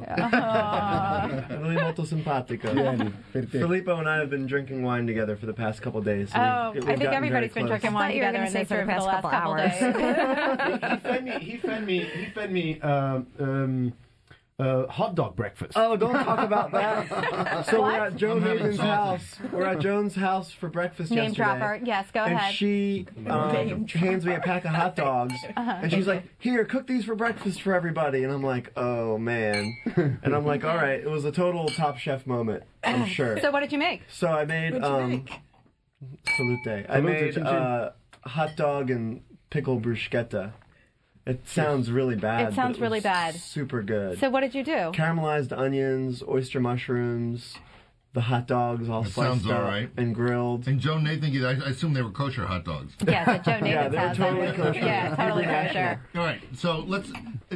Really molto simpatico. Filippo and I have been drinking wine together for the past couple days. so Oh, we've- I we've think gotten everybody's very been close. drinking wine Thought you were together gonna in say this for the room for the past last couple couple hours. days. he fed me. He fed me. He fed me um, um, uh, hot dog breakfast. Oh, don't talk about that. So we're at Joan I'm having Haven's sausage. house. We're at Joan's house for breakfast Name yesterday. dropper. Yes, go and ahead. she um, hands me a pack of hot dogs, Uh-huh. and she's like, "Here, cook these for breakfast for everybody." And I'm like, "Oh man!" And I'm like, "All right." It was a total Top Chef moment, I'm sure. So what did you make? So I made What'd you um, make? salute. I Salute, made chin chin. uh, hot dog and pickle bruschetta. It sounds really bad. It but sounds really was bad. Super good. So what did you do? Caramelized onions, oyster mushrooms, the hot dogs all That sliced sounds all up right. and grilled. And Joe Nathan, I I assume they were kosher hot dogs. Yes, at Joe Nathan's Yeah, they were house. totally kosher. Yeah, totally kosher. All right, so let's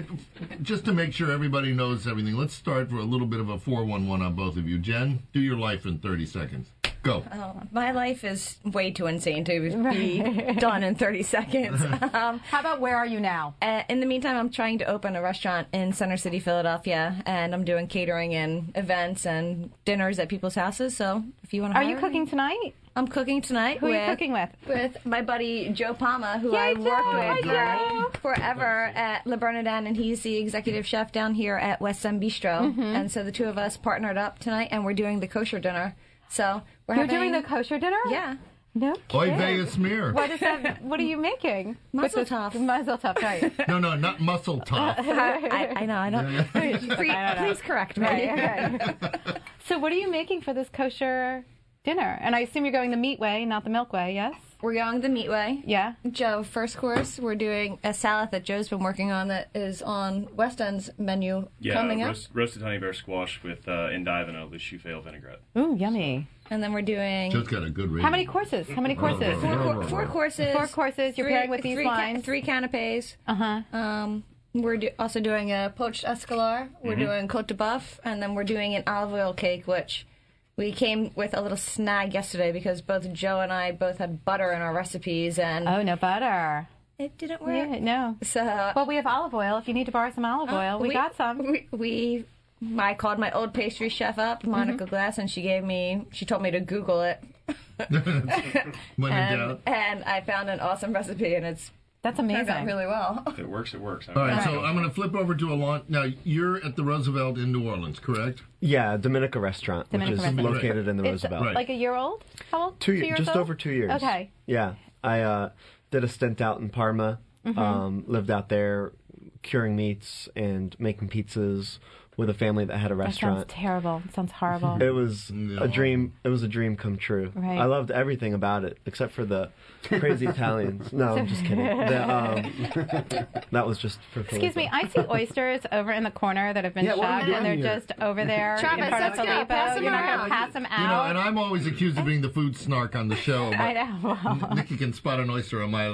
just to make sure everybody knows everything. Let's start for a little bit of a four one one on both of you. Jen, do your life in thirty seconds. Go. Oh, my life is way too insane to be done in thirty seconds. Um, How about where are you now? uh, in the meantime, I'm trying to open a restaurant in Center City, Philadelphia, and I'm doing catering and events and dinners at people's houses. So if you want to, Are you cooking tonight? I'm cooking tonight. Who with, are you cooking with? With my buddy Joe Palma, who Yay, I Joe! worked Hi, with Joe! for, forever at Le Bernardin, and he's the executive chef down here at West End Bistro. Mm-hmm. And so the two of us partnered up tonight, and we're doing the kosher dinner. So we're You're having, doing the kosher dinner? Yeah. No Oy kidding. vey smear. What is that? What are you making? Mazel With this- tov. Mazel tov, right. No, no, not muscle top. I, I know, I know. Yeah, Please, I don't know. please correct me. Right, okay. So what are you making for this kosher dinner? And I assume you're going the meat way, not the milk way, yes? We're going the meat way. Yeah. Joe, first course, we're doing a salad that Joe's been working on that is on West End's menu Yeah, coming roast, up. roasted honey bear squash with uh, endive and a le choufale vinaigrette. Ooh, yummy. And then we're doing Joe's got a good rating. How many courses? How many courses? four, cour- four courses. Four courses. You're three, pairing with these three ca- wines. three canapes. Uh-huh. Um, we're do- also doing a poached escalar. We're Mm-hmm. doing cote de boeuf, and then we're doing an olive oil cake, which we came with a little snag yesterday because both Joe and I both had butter in our recipes, and Oh, no butter. it didn't work. Yeah, no. So Well, we have olive oil. If you need to borrow some olive oil, we, got some. We, we I called my old pastry chef up, Monica Mm-hmm. Glass, and she gave me. She told me to Google it, When in and, doubt. and I found an awesome recipe, and it's That's turned out amazing. really well. If it works, it works. All right, so I'm going to flip over to Alon. Now, you're at the Roosevelt in New Orleans, correct? Yeah, Dominica Restaurant, Dominica which is Restaurant. located in the It's Roosevelt. Right. like a year old? How old? Two, Two ye- years just old? over two years. Okay. Yeah, I uh, did a stint out in Parma. Mhm. Um, lived out there, curing meats and making pizzas with a family that had a That restaurant. sounds terrible. It sounds horrible. It was No. a dream. It was a dream come true. Right. I loved everything about it except for the crazy Italians. No, I'm just kidding. The, um, that was just for Excuse Filippo. me, I see oysters over in the corner that have been Yeah, what are shot, we and they're doing here? just over there Travis, in front let's of go. Filippo. Pass them You're not around. going to pass them out? You know, and I'm always accused of being the food snark on the show. But I know. Nikki can spot an oyster a mile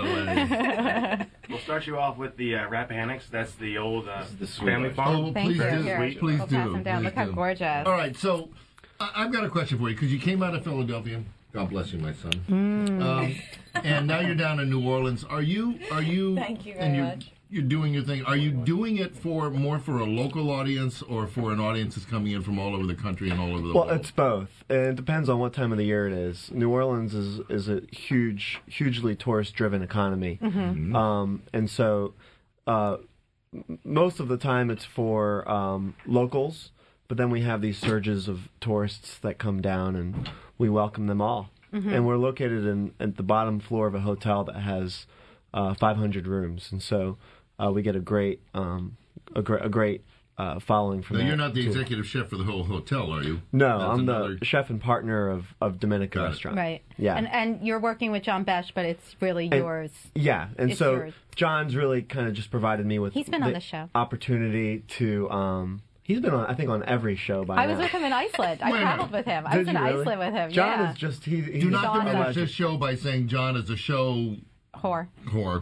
away. We'll start you off with the uh, Rappahannock. That's the old uh, sweet family oyster. farm. Oh, Thank please you. do. Here, Please we'll do. pass them down. Please Look how do. gorgeous. All right, so I- I've got a question for you because you came out of Philadelphia. God bless you, my son. Mm. Um, and now you're down in New Orleans. Are you? Are you? Thank you very and you, much. you're doing your thing. Are you doing it for more for a local audience or for an audience that's coming in from all over the country and all over the well, world? Well, it's both. And it depends on what time of the year it is. New Orleans is is a huge, hugely tourist-driven economy, Mhm. um, and so uh, m- most of the time it's for um, locals. But then we have these surges of tourists that come down, and we welcome them all. Mhm. And we're located in at the bottom floor of a hotel that has uh, five hundred rooms, and so uh, we get a great um, a, gr- a great uh, following from Now, that. you're not the too. executive chef for the whole hotel, are you? No, That's I'm another- the chef and partner of, of Dominica Restaurant. Right. Yeah. And and you're working with John Besh, but it's really And- yours. Yeah, and It's so yours. John's really kind of just provided me with He's been on the show. opportunity to. Um, he's been on, I think, on every show by I now. was with him in Iceland. I Wait a traveled with him. I Did was in you really? Iceland with him. John yeah. is just he. he's Do not a diminish legend. this show by saying John is a show whore. whore.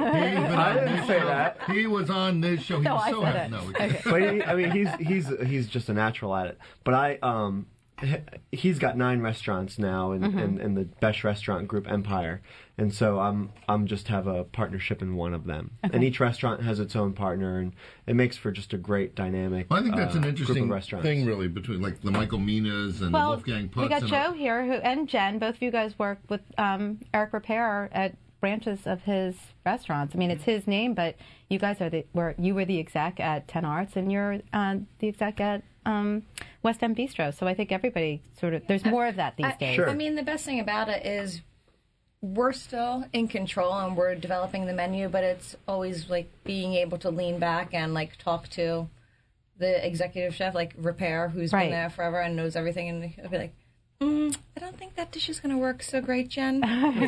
I didn't say that. He was on this show. He No, was I so said happy. it. No, we Okay. But he, I mean, he's he's he's just a natural at it. But I um, he- he's got nine restaurants now in, Mhm. in, in the Besh Restaurant Group empire, and so I'm I'm just have a partnership in one of them. Okay. And each restaurant has its own partner, and it makes for just a great dynamic. I think that's uh, an group of interesting restaurants. thing, really, between like the Michael Minas and the Well, Wolfgang Putz. we got and Joe here, who and Jen. Both of you guys work with um, Eric Repair at branches of his restaurants. I mean, it's his name, but you guys are the were you were the exec at Ten Arts, and you're uh, the exec at um, West End Bistro. So I think everybody sort of there's more of that these I, days. I mean, the best thing about it is we're still in control and we're developing the menu, but it's always like being able to lean back and like talk to the executive chef, like Repair, who's Right. been there forever and knows everything, and he'll be like, mm, I don't think that dish is going to work so great, Jen.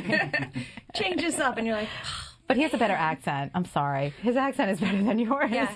Change this up, and you're like, But he has a better accent. I'm sorry. His accent is better than yours. Yeah,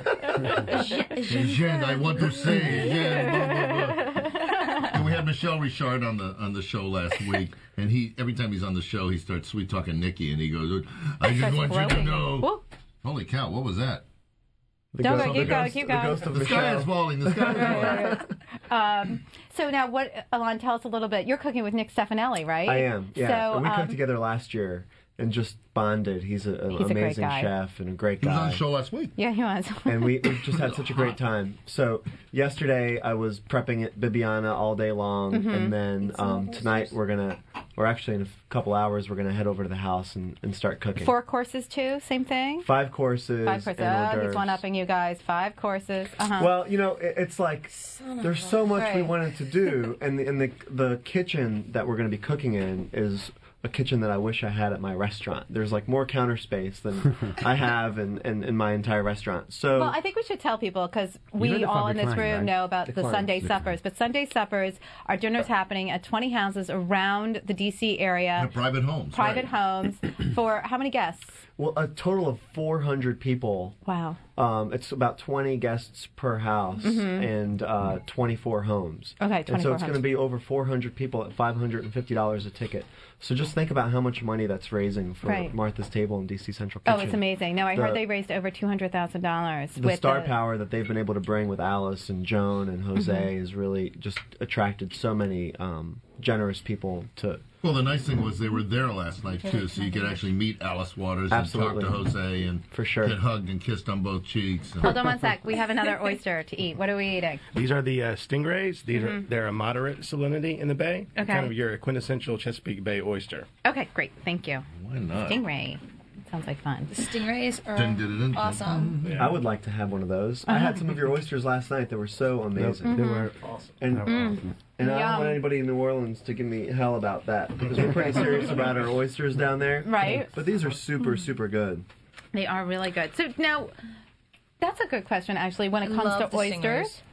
it's. Jen, I want to say, Jen. Blah, blah, blah. And we had Michelle Richard on the on the show last week, and he every time he's on the show, he starts sweet talking Nikki, and he goes, "I just Starts want you to gloating. know." Whoop. Holy cow! What was that? The Don't ghost- go, the keep going, ghost- keep the going. ghost of The sky Michelle. is falling. The sky is falling. um, so now, what, Alon, tell us a little bit. You're cooking with Nick Stefanelli, right? I am, yeah. So, and we um, cooked together last year and just bonded. He's a- an He's a great amazing guy. chef and a great He guy. was on the show last week. Yeah, he was. and we, we just had such a great time. So yesterday I was prepping at Bibiana all day long, Mhm. and then um, tonight we're gonna, or actually in a couple hours we're gonna head over to the house and, and start cooking. Four courses too, same thing. Five courses. Five courses. and hors Oh, he's d'oeuvres. one upping you guys. Five courses. Uh-huh. Well, you know, it, it's like there's so much we Right. wanted to do, and the, and the the kitchen that we're going to be cooking in is a kitchen that I wish I had at my restaurant. There's like more counter space than I have in, in, in my entire restaurant. So Well, I think we should tell people because You we heard the all in Fabric this Klein, room right? know about The the, Klein. Sunday The suppers. But Sunday suppers are dinners happening at twenty houses around the D C area. Yeah, private homes. Private right. homes for how many guests? well, a total of four hundred people. Wow. Um, it's about twenty guests per house Mhm. and uh, twenty-four homes. Okay, And so twenty-four it's going to homes. be over four hundred people at five hundred fifty dollars a ticket. So just think about how much money that's raising for Right. Martha's Table and D C Central Oh, Kitchen. it's amazing. No, I The- heard they raised over two hundred thousand dollars. The with star the, power that they've been able to bring with Alice and Joan and Jose Mhm. has really just attracted so many um, generous people to. Well, the nice thing was they were there last night too, so you could actually meet Alice Waters Absolutely. and talk to Jose and for sure get hugged and kissed on both cheeks. And Hold on one sec. We have another oyster to eat. What are we eating? These are the uh, stingrays. These are Mhm. they're a moderate salinity in the bay. Okay. Kind of your quintessential Chesapeake Bay oyster. Okay, great. Thank you. Why not? Stingray. Sounds like fun. The stingrays are Dun, dun, dun, dun. awesome. I would like to have one of those. I had some of your oysters last night. They were so amazing. They were awesome. And, They were awesome. and I don't Yum. want anybody in New Orleans to give me hell about that because we're pretty serious about our oysters down there. Right. But these are super, super good. They are really good. So now, that's a good question, actually, when it I comes love to the oysters. stingrays.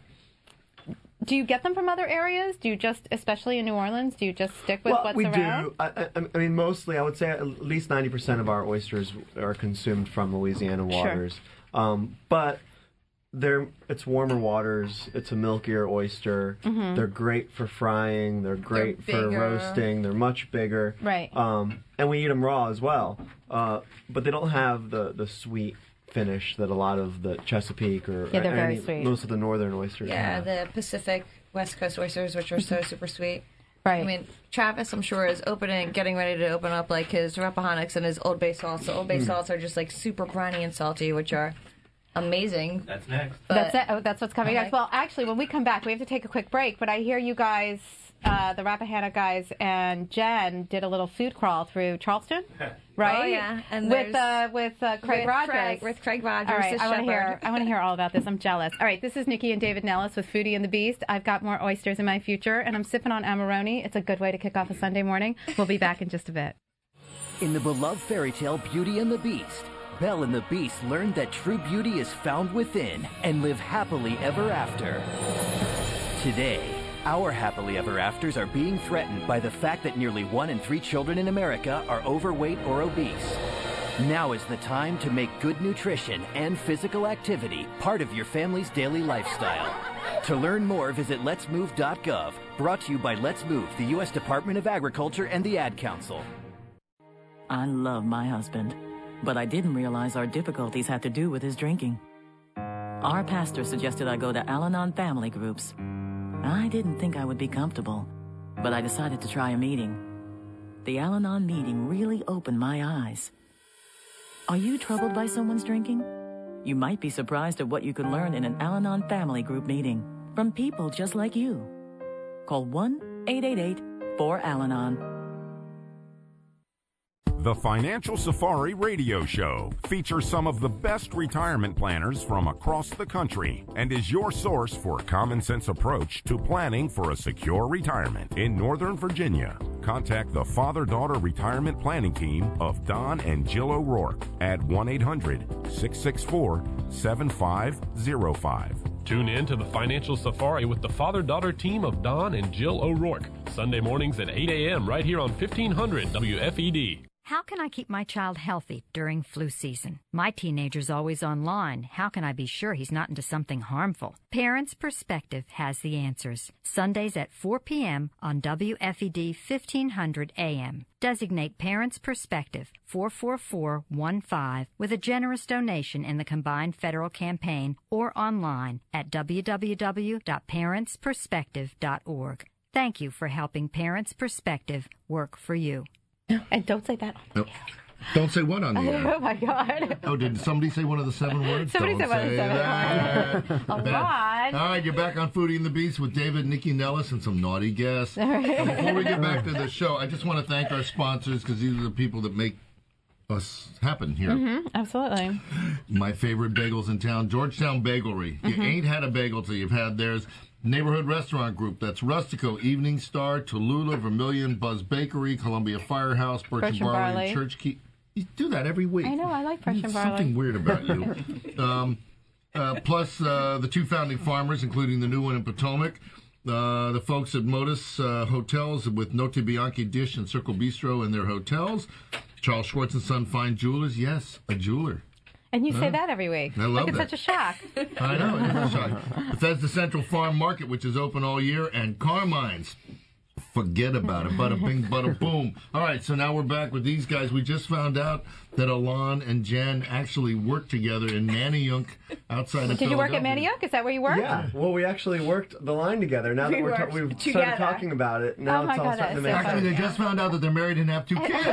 Do you get them from other areas? Do you just, especially in New Orleans, do you just stick with well, what's we around? do. I, I, I mean, mostly, I would say at least ninety percent of our oysters are consumed from Louisiana waters. Um, but they're it's warmer waters. It's a milkier oyster. Mhm. They're great for frying. They're great They're for bigger. roasting. They're much bigger. Right. Um, and we eat them raw as well. Uh, but they don't have the, the sweet finish that a lot of the Chesapeake or Yeah, they're or very any- sweet. most of the northern oysters Yeah, have. the Pacific West Coast oysters, which are so super sweet. Right. I mean, Travis, I'm sure, is opening, getting ready to open up like his Rappahannock's and his Old Bay salts. So Old Bay Mm. salts are just like super briny and salty, which are amazing. That's next. That's it. Oh, that's what's coming Okay. next. Well, actually, when we come back, we have to take a quick break. But I hear you guys, uh, the Rappahannock guys and Jen, did a little food crawl through Charleston, right? Oh, yeah. And with there's- uh, with uh, Craig with Rogers. Craig- with Craig Rogers, All right, the I want to hear. shepherd. I want to hear all about this. I'm jealous. All right, this is Nikki and David Nellis with Foodie and the Beast. I've got more oysters in my future, and I'm sipping on Amarone. It's a good way to kick off a Sunday morning. We'll be back in just a bit. In the beloved fairy tale Beauty and the Beast, Belle and the Beast learned that true beauty is found within and live happily ever after. Today, our happily ever afters are being threatened by the fact that nearly one in three children in America are overweight or obese. Now is the time to make good nutrition and physical activity part of your family's daily lifestyle. To learn more, visit lets move dot gov, brought to you by Let's Move, the U S Department of Agriculture and the Ad Council. I love my husband, but I didn't realize our difficulties had to do with his drinking. Our pastor suggested I go to Al-Anon family groups. I didn't think I would be comfortable, but I decided to try a meeting. The Al-Anon meeting really opened my eyes. Are you troubled by someone's drinking? You might be surprised at what you can learn in an Al-Anon family group meeting from people just like you. Call one eight eight eight four Al Anon. The Financial Safari Radio Show features some of the best retirement planners from across the country and is your source for a common sense approach to planning for a secure retirement in Northern Virginia. Contact the Father-Daughter Retirement Planning Team of Don and Jill O'Rourke at one eight hundred six six four seven five zero five. Tune in to the Financial Safari with the father-daughter team of Don and Jill O'Rourke, Sunday mornings at eight a.m. right here on fifteen hundred W F E D. How can I keep my child healthy during flu season? My teenager's always online. How can I be sure he's not into something harmful? Parents Perspective has the answers. Sundays at four p.m. on W F E D fifteen hundred A M. Designate Parents Perspective four four four one five with a generous donation in the combined federal campaign or online at w w w dot parents perspective dot org. Thank you for helping Parents Perspective work for you. And don't say that. Nope. Don't say what on the air? Oh, my God. Oh, did somebody say one of the seven words? Somebody Don't said one of the say seven that. words. Bad. Ron. All right, you're back on Foodie and the Beast with David, Nikki Nellis, and some naughty guests. All right. And before we get back to the show, I just want to thank our sponsors because these are the people that make us happen here. Mm-hmm, absolutely. My favorite bagels in town, Georgetown Bagelry. You Mhm. ain't had a bagel till you've had theirs. Neighborhood Restaurant Group, that's Rustico, Evening Star, Tallulah, Vermilion, Buzz Bakery, Columbia Firehouse, Birch, Birch and and Barley, Barley. Church Key. You do that every week. I know, I like Fresh and There's Barley. something weird about you. um, uh, plus uh, the two founding farmers, including the new one in Potomac. Uh, the folks at Modus uh, Hotels with Notte Bianchi Dish and Circle Bistro in their hotels. Charles Schwartz and Son Fine Jewelers. Yes, a jeweler. And you say Huh? that every week. I love like it's that. such a shock. I know, it's a shock. Bethesda Central Farm Market, which is open all year, and Carmine's. Forget about it. Bada bing, bada boom. All right, so now we're back with these guys. We just found out that Alon and Jen actually work together in Manayunk outside of Did you work Philadelphia. at Manayunk? Is that where you worked? Yeah, well, we actually worked the line together. Now that We we're ta- worked we've together. started talking about it, now Oh my it's all God, starting to that's make so Actually, they just found out that they're married and have two kids.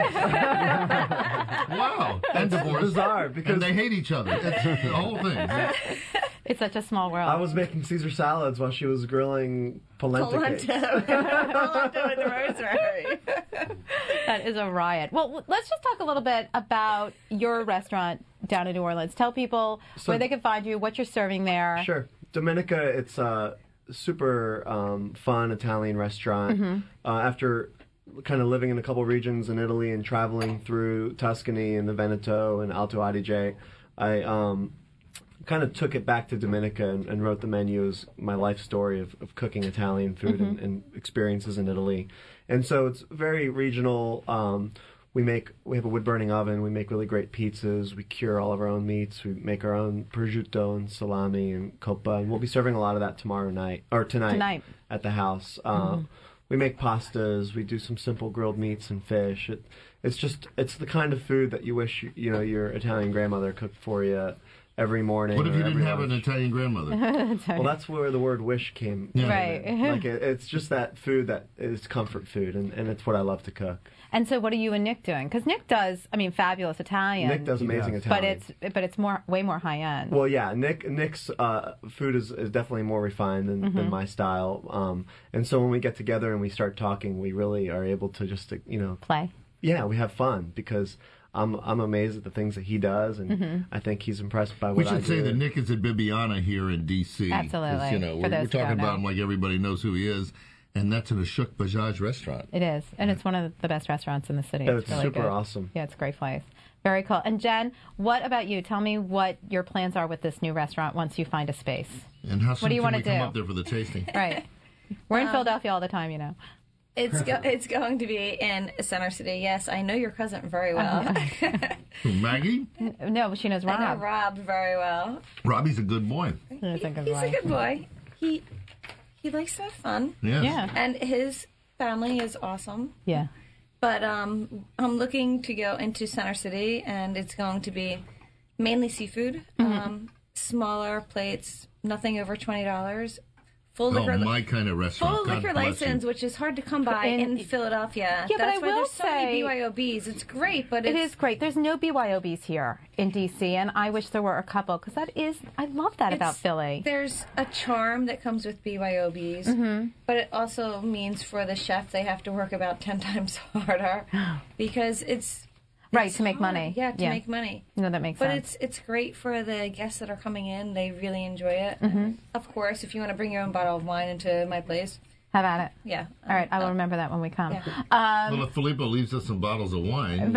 Wow. And It's divorced. bizarre because And they hate each other. It's the whole thing. It's such a small world. I was making Caesar salads while she was grilling polenta cakes. Polenta with rosemary. That is a riot. Well, w- let's just talk a little bit about your restaurant down in New Orleans. Tell people So- where they can find you, what you're serving there. Sure. Dominica, it's a super um, fun Italian restaurant. Mhm. Uh, after kind of living in a couple regions in Italy and traveling through Tuscany and the Veneto and Alto Adige, I um, kind of took it back to Dominica and, and wrote the menu as my life story of, of cooking Italian food and, Mhm. and experiences in Italy. And so it's very regional. Um, we make we have a wood burning oven. We make really great pizzas. We cure all of our own meats. We make our own prosciutto and salami and coppa. And we'll be serving a lot of that tomorrow night or tonight, Tonight. at the house. Uh, Mhm. We make pastas. We do some simple grilled meats and fish. It, it's just it's the kind of food that you wish you know your Italian grandmother cooked for you. every morning. What if you or didn't every have an lunch. Italian grandmother? Well, that's where the word wish came. Yeah. Right. Like it, it's just that food that is comfort food, and, and it's what I love to cook. And so, what are you and Nick doing? Because Nick does, I mean, fabulous Italian. Nick does amazing But Italian. it's but it's more way more high end. Well, yeah, Nick Nick's uh, food is, is definitely more refined than, than Mhm. my style, um, and so when we get together and we start talking, we really are able to just you know play. Yeah, we have fun because I'm I'm amazed at the things that he does, and Mhm. I think he's impressed by We what I should say do. that Nick is at Bibiana here in D C Absolutely. You know, For we're, those we're who talking don't about know. him like everybody knows who he is, and that's an Ashok Bajaj restaurant. It is, and it's one of the best restaurants in the city. Yeah, it's it's really super good. awesome. Yeah, it's a great place. Very cool. And Jen, what about you? Tell me what your plans are with this new restaurant once you find a space. And how What soon do you can want we to come do? up there for the tasting? Right. We're in Um, Philadelphia all the time, you know. It's go- it's going to be in Center City. Yes, I know your cousin very well. Who, Maggie? No, but she knows Rob. I know Rob very well. Robbie's a good boy. He's a good He's boy. a good boy. He he likes to have fun. Yes. Yeah. And his family is awesome. Yeah. But um, I'm looking to go into Center City, and it's going to be mainly seafood, Mm-hmm. um, smaller plates, nothing over twenty dollars. Full Oh, liquor, my kind of restaurant. full God liquor bless you. license, which is hard to come by In- in, Philadelphia. Yeah, but That's I why will there's so many say- B Y O Bs. It's great, but It it's, is great. There's no B Y O Bs here in D C, and I wish there were a couple because that is, I love that about It's- Philly. There's a charm that comes with B Y O Bs, Mhm. but it also means for the chef they have to work about ten times harder because it's Right, it's to make hard. money. Yeah, to Yeah. make money. No, that makes but sense. it's it's great for the guests that are coming in. They really enjoy it. Mhm. Of course, if you want to bring your own bottle of wine into my place, Have at it. yeah. All right, I will remember that when we come. Yeah. Um, Well, if Filippo leaves us some bottles of wine.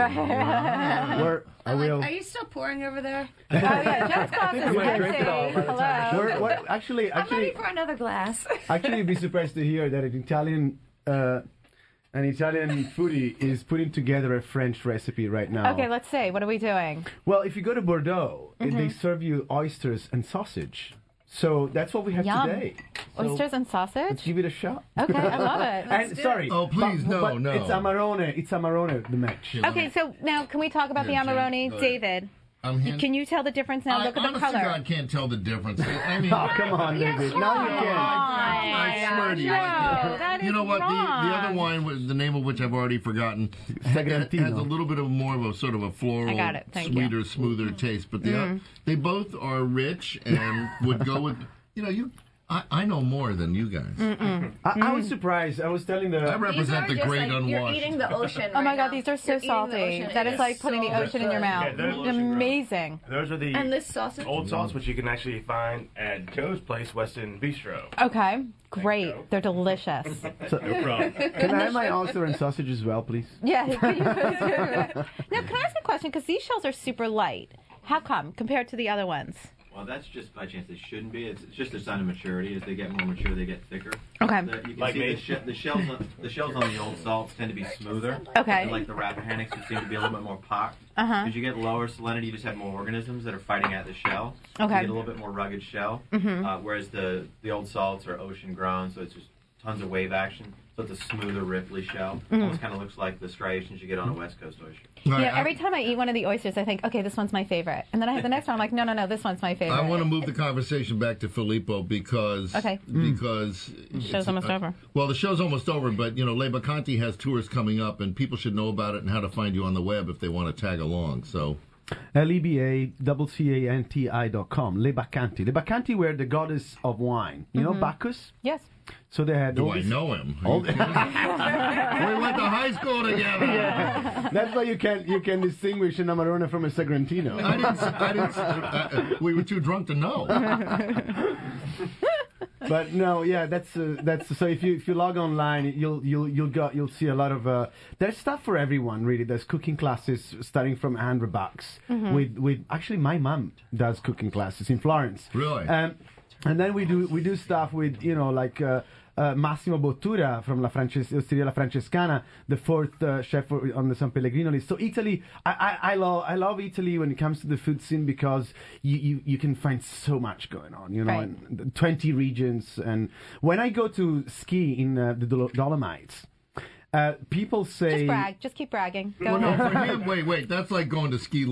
We're, I I like, will. are you still pouring over there? Oh, yeah, Jen's glass is We might drink it all empty. by the time. Hello. We're, we're actually, I'm ready actually, for another glass. actually, you'd be surprised to hear that an Italian, uh, an Italian foodie is putting together a French recipe right now. Okay, let's see. What are we doing? Well, if you go to Bordeaux, Mhm. they serve you oysters and sausage. So that's what we have Yum. today. So Oysters and sausage? let's give it a shot. Okay, I love it. Let's and do sorry. it. Oh, please, but- no, but no. It's Amarone. It's Amarone, the match. Okay, so now can we talk about Yeah, the Jen, Amarone? go ahead. David, I'm hand- can you tell the difference now? I, Look at the honest to color. God, can't tell the difference. I mean, Oh, come on, David. Now you can. I swear to you. No, that you is know what? The, the other wrong. wine, was- the name of which I've already forgotten, Sagrantino. has a little bit of more of a sort of a floral, I got it. Thank sweeter, you. smoother taste. But the, Mm. they both are rich and would go with. You know, you. I, I know more than you guys. Mm-mm. I, I Mm. was surprised. I was telling the. I represent the great You're unwashed. eating the ocean. Oh my right God, now. these are so You're eating the salty. ocean. That It is like is putting the so ocean in your good. mouth. Yeah, those ocean Amazing. Those are the And this sausage. old salts, which you can actually find at Joe's Place, Weston Bistro. Okay, great. They're delicious. So- No problem. Can I have my oyster and sausage as well, please? Yeah. Can you now, can I ask a question? Because these shells are super light. How come compared to the other ones? Well, that's just by chance. They shouldn't be. It's, it's just a sign of maturity. As they get more mature, they get thicker. Okay. The, you can Like see me. the, she- the shells. On, the shells on the old salts tend to be smoother. Okay. And like the Rappahannocs, which seem to be a little bit more pocked. Uh-huh. As you get lower salinity, you just have more organisms that are fighting at the shell. Okay. You get a little bit more rugged shell. Mhm. Uh, whereas the the old salts are ocean grown, so it's just tons of wave action. So it's a smoother, ripply shell. Mhm. Almost kind of looks like the striations you get on a West Coast oyster. Yeah, every time I eat one of the oysters, I think, okay, this one's my favorite. And then I have the next one, I'm like, no, no, no, this one's my favorite. I want to move the conversation back to Filippo because Okay. because The show's it's- almost uh, over. Well, the show's almost over, but you know, Le Bacanti has tours coming up, and people should know about it and how to find you on the web if they want to tag along. So, L E B A C A N T I dot com. Le Bacanti. Le Bacanti were the goddess of wine. You know Mhm. Bacchus? Yes. So they had do all I these- know him? Are all you kidding? We went to high school together. Yeah. That's why you can you can distinguish an Amarone from a Sagrantino. I didn't. I didn't. Uh, uh, we were too drunk to know. But no, yeah, that's uh, that's so. If you if you log online, you'll you'll you'll got you'll see a lot of uh, there's stuff for everyone really. There's cooking classes starting from one hundred bucks. Mhm. With with actually my mom does cooking classes in Florence. Really? Um, and then we do we do stuff with you know like. Uh, uh, Massimo Bottura from La Frances- Osteria La Francescana, the fourth uh, chef for, on the San Pellegrino list. So Italy, I, I, I love I love Italy when it comes to the food scene because you, you, you can find so much going on, you know, Right. and twenty regions. And when I go to ski in uh, the Dolo- Dolomites, uh, people say Just brag. Just keep bragging. Go Well, no, ahead. for him, wait, wait. That's like going to ski